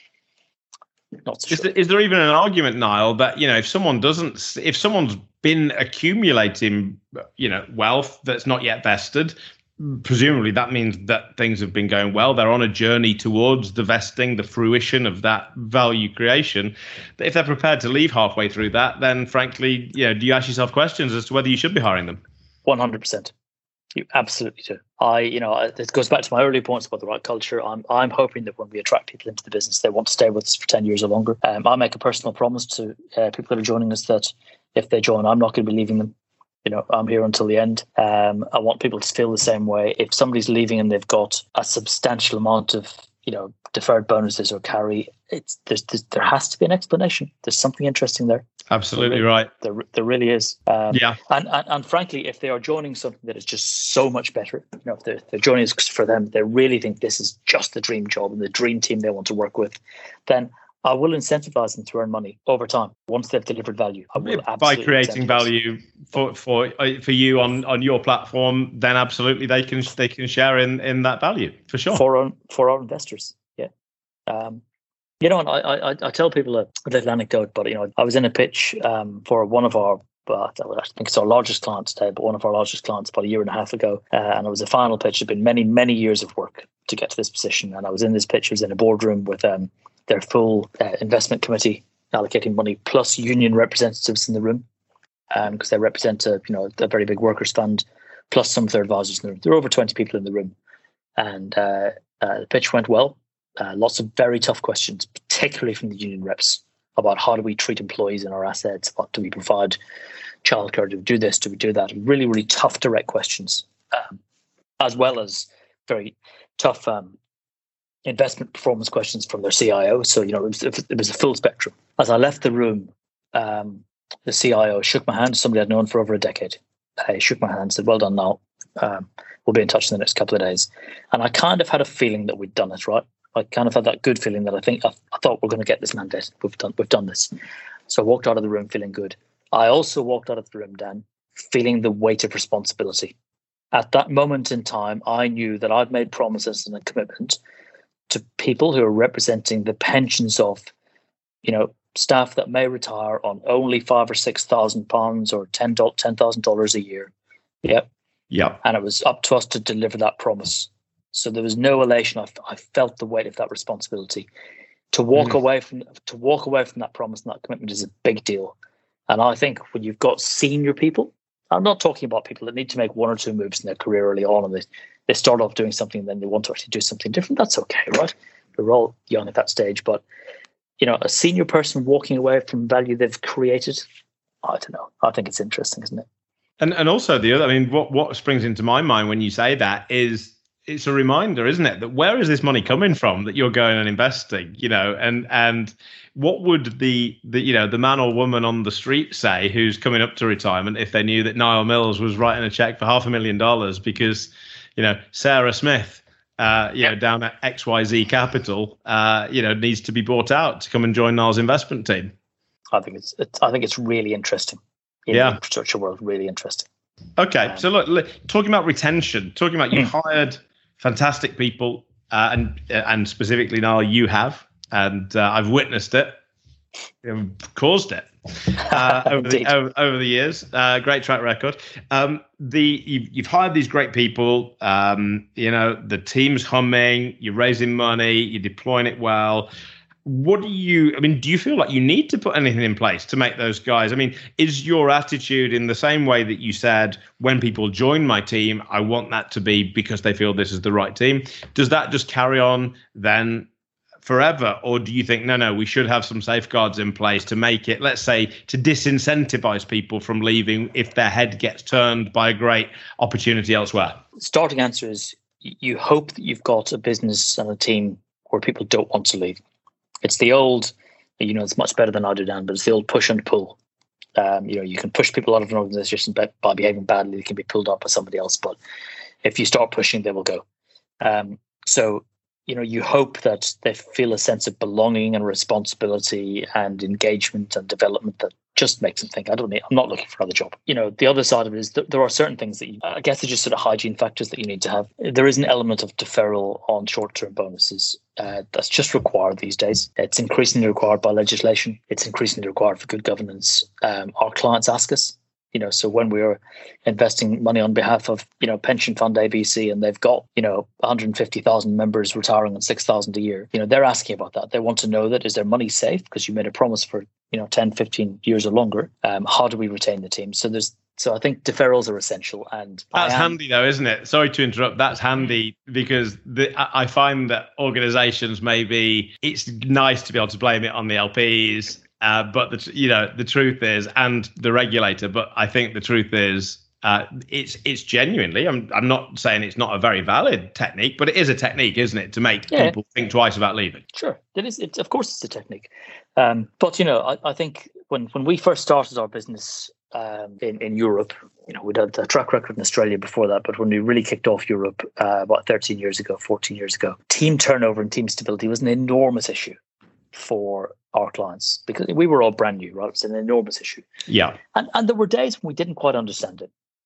not so is, sure. there, is there even an argument, Niall, that, you know, if someone doesn't, if someone's been accumulating, you know, wealth that's not yet vested, presumably that means that things have been going well. They're on a journey towards the vesting, the fruition of that value creation. If they're prepared to leave halfway through that, then frankly, you know, do you ask yourself questions as to whether you should be hiring them? one hundred percent. You absolutely do. I, you know, it goes back to my earlier points about the right culture. I'm, I'm hoping that when we attract people into the business, they want to stay with us for ten years or longer. Um, I make a personal promise to uh, people that are joining us that if they join, I'm not going to be leaving them. You know, I'm here until the end. Um, I want people to feel the same way. If somebody's leaving and they've got a substantial amount of, you know, deferred bonuses or carry, it's there's, there's there has to be an explanation. There's something interesting there. Absolutely there really, right. There, there really is. Um, yeah. And, and and frankly, if they are joining something that is just so much better, you know, if they're, they're joining us for them, they really think this is just the dream job and the dream team they want to work with, then I will incentivize them to earn money over time once they've delivered value. I will by creating value for for for you on, on your platform, then absolutely they can they can share in, in that value for sure for our, for our investors. Yeah, um, You know, and I, I, I tell people a, a little anecdote, but, you know, I was in a pitch um, for one of our, uh, I think it's our largest client today, but one of our largest clients about a year and a half ago. Uh, and it was a final pitch. It had been many, many years of work to get to this position. And I was in this pitch, I was in a boardroom with um, their full uh, investment committee allocating money, plus union representatives in the room, because um, they represent a, you know, a very big workers' fund, plus some of their advisors in the room. There were over twenty people in the room. And uh, uh, the pitch went well. Uh, lots of very tough questions, particularly from the union reps, about how do we treat employees in our assets? What do we provide? Childcare? Do we do this? Do we do that? Really, really tough, direct questions, um, as well as very tough um, investment performance questions from their C I O. So, you know, it was, it was a full spectrum. As I left the room, um, the C I O shook my hand, somebody I'd known for over a decade. He shook my hand and said, "Well done, Niall. Um, we'll be in touch in the next couple of days." And I kind of had a feeling that we'd done it, right? I kind of had that good feeling that I think I, I thought we're going to get this mandate. We've done, we've done this. So I walked out of the room feeling good. I also walked out of the room, Dan, feeling the weight of responsibility. At that moment in time, I knew that I'd made promises and a commitment to people who are representing the pensions of, you know, staff that may retire on only five or six thousand pounds or ten thousand dollars a year. Yep. Yeah. And it was up to us to deliver that promise. So there was no elation. I, I felt the weight of that responsibility. To walk mm. away from to walk away from that promise and that commitment is a big deal. And I think when you've got senior people, I'm not talking about people that need to make one or two moves in their career early on, and they they start off doing something and then they want to actually do something different. That's okay, right? We're all young at that stage, but you know, a senior person walking away from value they've created, I don't know. I think it's interesting, isn't it? And and also the other, I mean, what what springs into my mind when you say that is, it's a reminder, isn't it, that where is this money coming from that you're going and investing, you know, and and what would the, the you know, the man or woman on the street say who's coming up to retirement if they knew that Niall Mills was writing a check for half a million dollars because, you know, Sarah Smith, uh, you know, down at X Y Z Capital, uh, you know, needs to be bought out to come and join Niall's investment team? I think it's, it's I think it's really interesting in yeah. the infrastructure world, really interesting. Okay, um, so look, look, talking about retention, talking about you mm. hired fantastic people, uh, and uh, and specifically now you have, and uh, I've witnessed it, I've caused it uh, over, the, over, over the years. Uh, great track record. Um, the you've, you've hired these great people. Um, you know, the team's humming. You're raising money. You're deploying it well. What do you, I mean, do you feel like you need to put anything in place to make those guys? I mean, is your attitude in the same way that you said, when people join my team, I want that to be because they feel this is the right team? Does that just carry on then forever? Or do you think, no, no, we should have some safeguards in place to make it, let's say, to disincentivize people from leaving if their head gets turned by a great opportunity elsewhere? Starting answer is you hope that you've got a business and a team where people don't want to leave. It's the old, you know, it's much better than I do, Dan, but it's the old push and pull. Um, you know, you can push people out of an organization by, by behaving badly. They can be pulled up by somebody else. But if you start pushing, they will go. Um, so, you know, you hope that they feel a sense of belonging and responsibility and engagement and development that just makes them think, I don't need, I'm not looking for another job. You know, the other side of it is that there are certain things that you, I guess they're just sort of hygiene factors that you need to have. There is an element of deferral on short-term bonuses uh, that's just required these days. It's increasingly required by legislation. It's increasingly required for good governance. Um, our clients ask us, you know, so when we're investing money on behalf of, you know, pension fund A B C, and they've got, you know, one hundred fifty thousand members retiring on six thousand a year, you know, they're asking about that. They want to know that, is their money safe? Because you made a promise for, you know, ten, fifteen years or longer. Um, how do we retain the team? So there's, so I think deferrals are essential. And that's am, handy though, isn't it? Sorry to interrupt. That's handy because the, I find that organizations, maybe it's nice to be able to blame it on the L Ps. Uh, but the you know the truth is, and the regulator. But I think the truth is, uh, it's it's genuinely. I'm I'm not saying it's not a very valid technique, but it is a technique, isn't it, to make yeah. people think twice about leaving? Sure, it is. It's, of course, it's a technique. Um, but you know, I, I think when when we first started our business um, in in Europe, you know, we'd had a track record in Australia before that. But when we really kicked off Europe uh, about thirteen years ago, fourteen years ago, team turnover and team stability was an enormous issue for our clients because we were all brand new, right? It's an enormous issue. Yeah. And and there were days when we didn't quite understand it.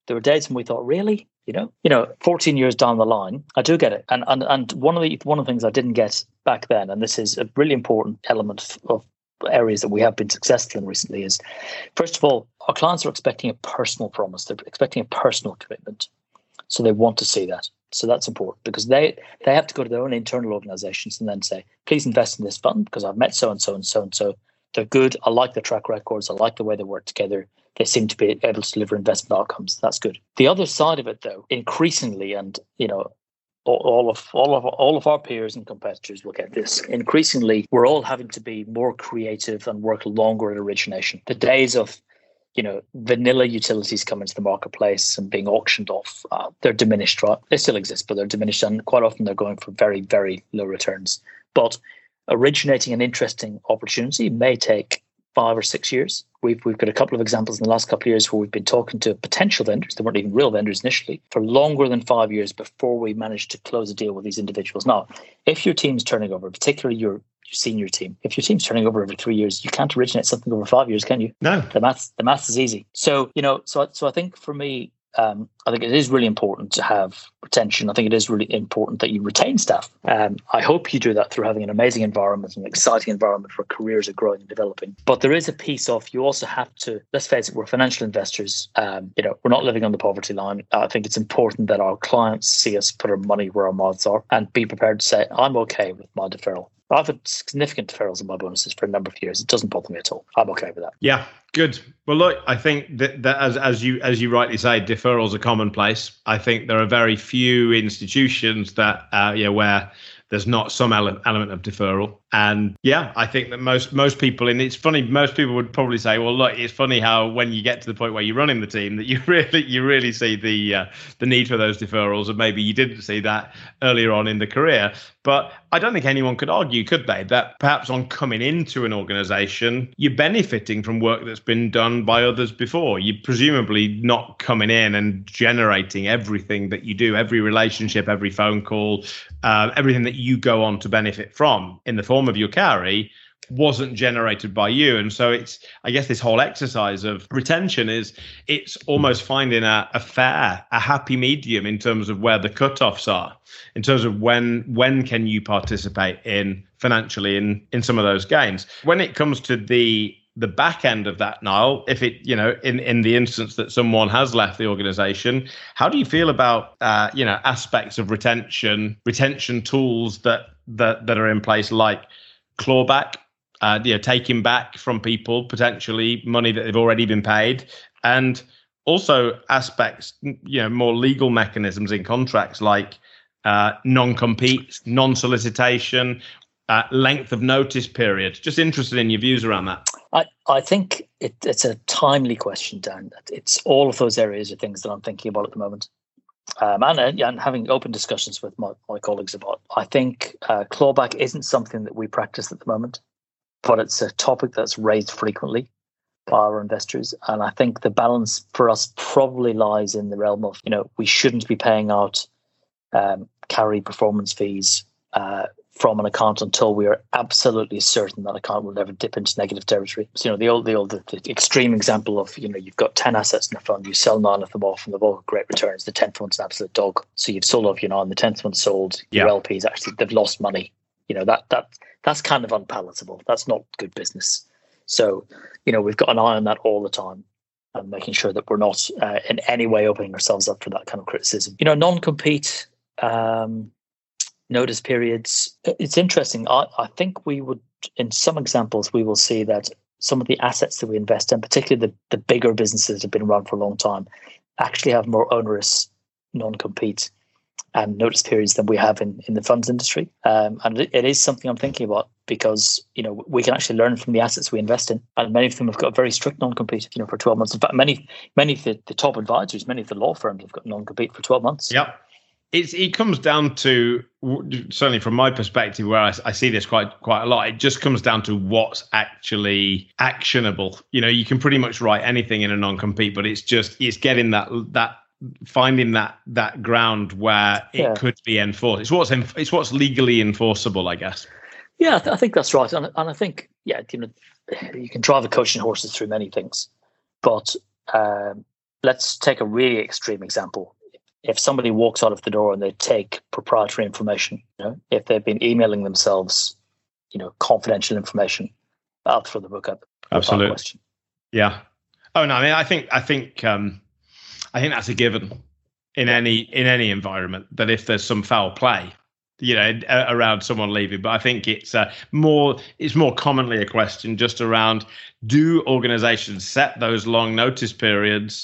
There were days when we thought, really? You know, you know, fourteen years down the line, I do get it. And and and one of the one of the things I didn't get back then, and this is a really important element of areas that we have been successful in recently, is first of all, our clients are expecting a personal promise. They're expecting a personal commitment. So they want to see that. So that's important because they they have to go to their own internal organizations and then say, please invest in this fund because I've met so and so and so and so. They're good. I like their track records. I like the way they work together. They seem to be able to deliver investment outcomes. That's good. The other side of it, though, increasingly, and you know, all, all of all of all of our peers and competitors will get this. Increasingly, we're all having to be more creative and work longer at origination. The days of, you know, vanilla utilities coming to the marketplace and being auctioned off, uh, they're diminished, right? They still exist, but they're diminished, and quite often they're going for very, very low returns. But originating an interesting opportunity may take five or six years. We've we've got a couple of examples in the last couple of years where we've been talking to potential vendors, they weren't even real vendors initially, for longer than five years before we managed to close a deal with these individuals. Now, if your team's turning over, particularly your, your senior team, if your team's turning over every three years, you can't originate something over five years, can you? No. The maths, the maths is easy. So, you know, so so I think for me, Um, I think it is really important to have retention. I think it is really important that you retain staff. Um, I hope you do that through having an amazing environment, an exciting environment where careers are growing and developing. But there is a piece of, you also have to, let's face it, we're financial investors. Um, you know, we're not living on the poverty line. I think it's important that our clients see us put our money where our mouths are and be prepared to say, I'm okay with my deferral. I've had significant deferrals in my bonuses for a number of years. It doesn't bother me at all. I'm okay with that. Yeah, good. Well, look, I think that, that as as you as you rightly say, deferrals are commonplace. I think there are very few institutions that uh, yeah where there's not some ele- element of deferral. And yeah, I think that most most people, and it's funny, most people would probably say, well, look, it's funny how when you get to the point where you're running the team that you really you really see the uh, the need for those deferrals, and maybe you didn't see that earlier on in the career. But I don't think anyone could argue, could they, that perhaps on coming into an organization, you're benefiting from work that's been done by others before. You're presumably not coming in and generating everything that you do, every relationship, every phone call, uh, everything that you go on to benefit from in the form of your carry wasn't generated by you. And so it's, I guess this whole exercise of retention is, it's almost finding a, a fair, a happy medium in terms of where the cutoffs are, in terms of when when can you participate in financially in, in some of those gains. When it comes to the the back end of that, Niall, if it, you know, in, in the instance that someone has left the organization, how do you feel about, uh, you know, aspects of retention, retention tools that that that are in place, like clawback, uh, you know, taking back from people potentially money that they've already been paid, and also aspects, you know, more legal mechanisms in contracts like uh, non-compete, non-solicitation, uh, length of notice period. Just interested in your views around that. I, I think it, it's a timely question, Dan. It's all of those areas are things that I'm thinking about at the moment. Um, and, and having open discussions with my, my colleagues about. I think uh, clawback isn't something that we practice at the moment, but it's a topic that's raised frequently by our investors. And I think the balance for us probably lies in the realm of, you know, we shouldn't be paying out um, carry performance fees uh, from an account until we are absolutely certain that account will never dip into negative territory. So, you know, the old, the old, the, the extreme example of, you know, you've got ten assets in the fund, you sell nine of them off, and they've all got great returns. The tenth one's an absolute dog. So you've sold off your nine, the tenth one's sold. Your yeah. L Ps actually, they've lost money. You know, that that that's kind of unpalatable. That's not good business. So, you know, we've got an eye on that all the time and making sure that we're not uh, in any way opening ourselves up for that kind of criticism. You know, non-compete, um, notice periods. It's interesting. I, I think we would, in some examples, we will see that some of the assets that we invest in, particularly the, the bigger businesses that have been around for a long time, actually have more onerous non-compete and notice periods than we have in, in the funds industry. Um, and it, it is something I'm thinking about because, you know, we can actually learn from the assets we invest in. And many of them have got a very strict non-compete, you know, for twelve months. In fact, many, many of the, the top advisors, many of the law firms have got non-compete for twelve months. Yep. It's, it comes down to, certainly from my perspective, where I, I see this quite quite a lot, it just comes down to what's actually actionable. You know, you can pretty much write anything in a non-compete, but it's just, it's getting that, that finding that that ground where it yeah. could be enforced. It's what's, it's what's legally enforceable, I guess. Yeah, I, th- I think that's right. And, and I think, yeah, you know, you can drive a coach and horses through many things, but um, let's take a really extreme example. If somebody walks out of the door and they take proprietary information, you know, if they've been emailing themselves, you know, confidential information, I'll throw the book up. Absolutely. Yeah. Oh no, I mean, I think, I think, um, I think that's a given in any in any environment, that if there's some foul play, you know, around someone leaving. But I think it's uh, more it's more commonly a question just around, do organizations set those long notice periods,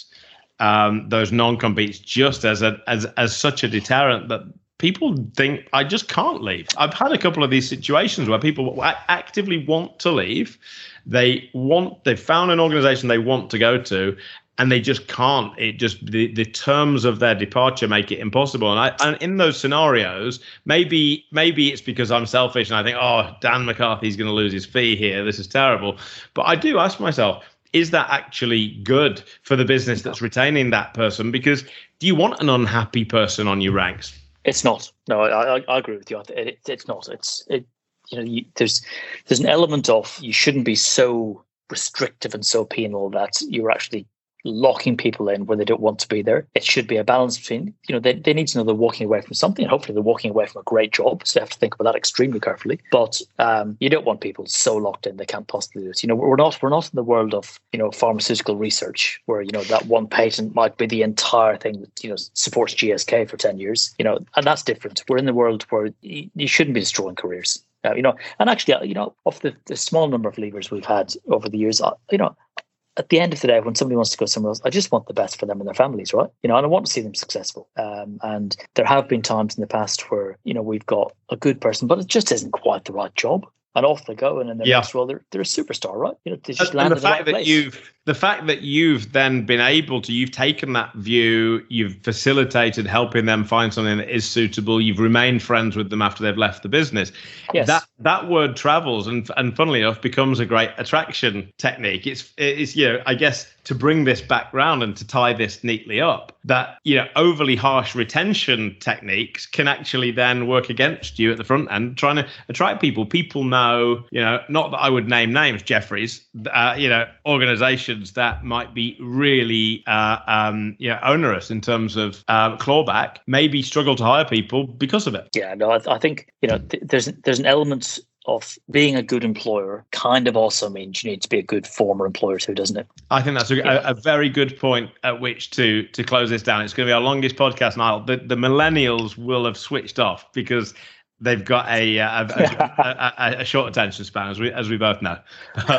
um, those non-competes, just as a as as such a deterrent that people think, I just can't leave. I've had a couple of these situations where people actively want to leave. They want, they've found an organization they want to go to, and they just can't. It just, the, the terms of their departure make it impossible. And I, and in those scenarios, maybe maybe it's because I'm selfish and I think, oh, Dan McCarthy's going to lose his fee here. This is terrible. But I do ask myself, is that actually good for the business that's retaining that person? Because do you want an unhappy person on your ranks? It's not. No, I, I, I agree with you. It, it, it's not. It's it. You know, you, there's there's an element of, you shouldn't be so restrictive and so penal that you're actually locking people in where they don't want to be there. It should be a balance between, you know, they, they need to know they're walking away from something, and hopefully they're walking away from a great job. So they have to think about that extremely carefully. But um, you don't want people so locked in they can't possibly do it. You know, we're not we're not in the world of, you know, pharmaceutical research where, you know, that one patent might be the entire thing that, you know, supports G S K for ten years. You know, and that's different. We're in the world where you, you shouldn't be destroying careers. Uh, you know, and actually, you know, of the, the small number of leavers we've had over the years, uh, you know, at the end of the day, when somebody wants to go somewhere else, I just want the best for them and their families, right? You know, and I want to see them successful. Um, and there have been times in the past where, you know, we've got a good person, but it just isn't quite the right job. And off they go, and in the yeah. next role, they're they're a superstar, right? You know, they just and landed the fact in the that right place. you've the fact that you've then been able to, you've taken that view, you've facilitated helping them find something that is suitable. You've remained friends with them after they've left the business. Yes. That that word travels, and and funnily enough, becomes a great attraction technique. It's it's you know, I guess, to bring this back round and to tie this neatly up, that, you know, overly harsh retention techniques can actually then work against you at the front end, trying to attract people. People know, you know, not that I would name names, Jeffries, uh, you know, organizations that might be really, uh, um, you know, onerous in terms of uh, clawback, maybe struggle to hire people because of it. Yeah, no, I, I think, you know, th- there's there's an element of being a good employer kind of also means you need to be a good former employer too, doesn't it? I think that's a, yeah. a, a very good point at which to to close this down. It's going to be our longest podcast, Niall. The, the millennials will have switched off because they've got a a, a, a, a short attention span, as we as we both know.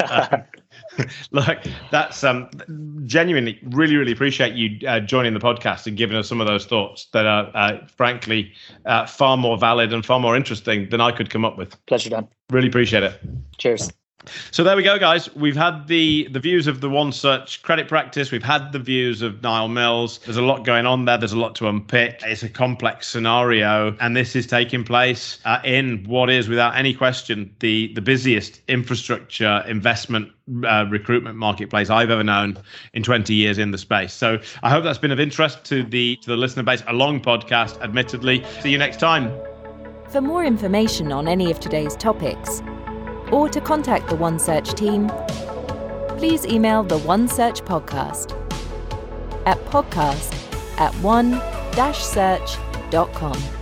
Look, that's um genuinely really really appreciate you uh, joining the podcast and giving us some of those thoughts that are uh, frankly uh, far more valid and far more interesting than I could come up with. Pleasure, Dan. Really appreciate it. Cheers. So there we go, guys. We've had the the views of the One Search credit practice. We've had the views of Niall Mills. There's a lot going on there. There's a lot to unpick. It's a complex scenario, and this is taking place uh, in what is, without any question, the the busiest infrastructure investment uh, recruitment marketplace I've ever known in twenty years in the space. So I hope that's been of interest to the to the listener base. A long podcast, admittedly. See you next time. For more information on any of today's topics, or to contact the One Search team, please email the One Search podcast at podcast at one dash search dot com.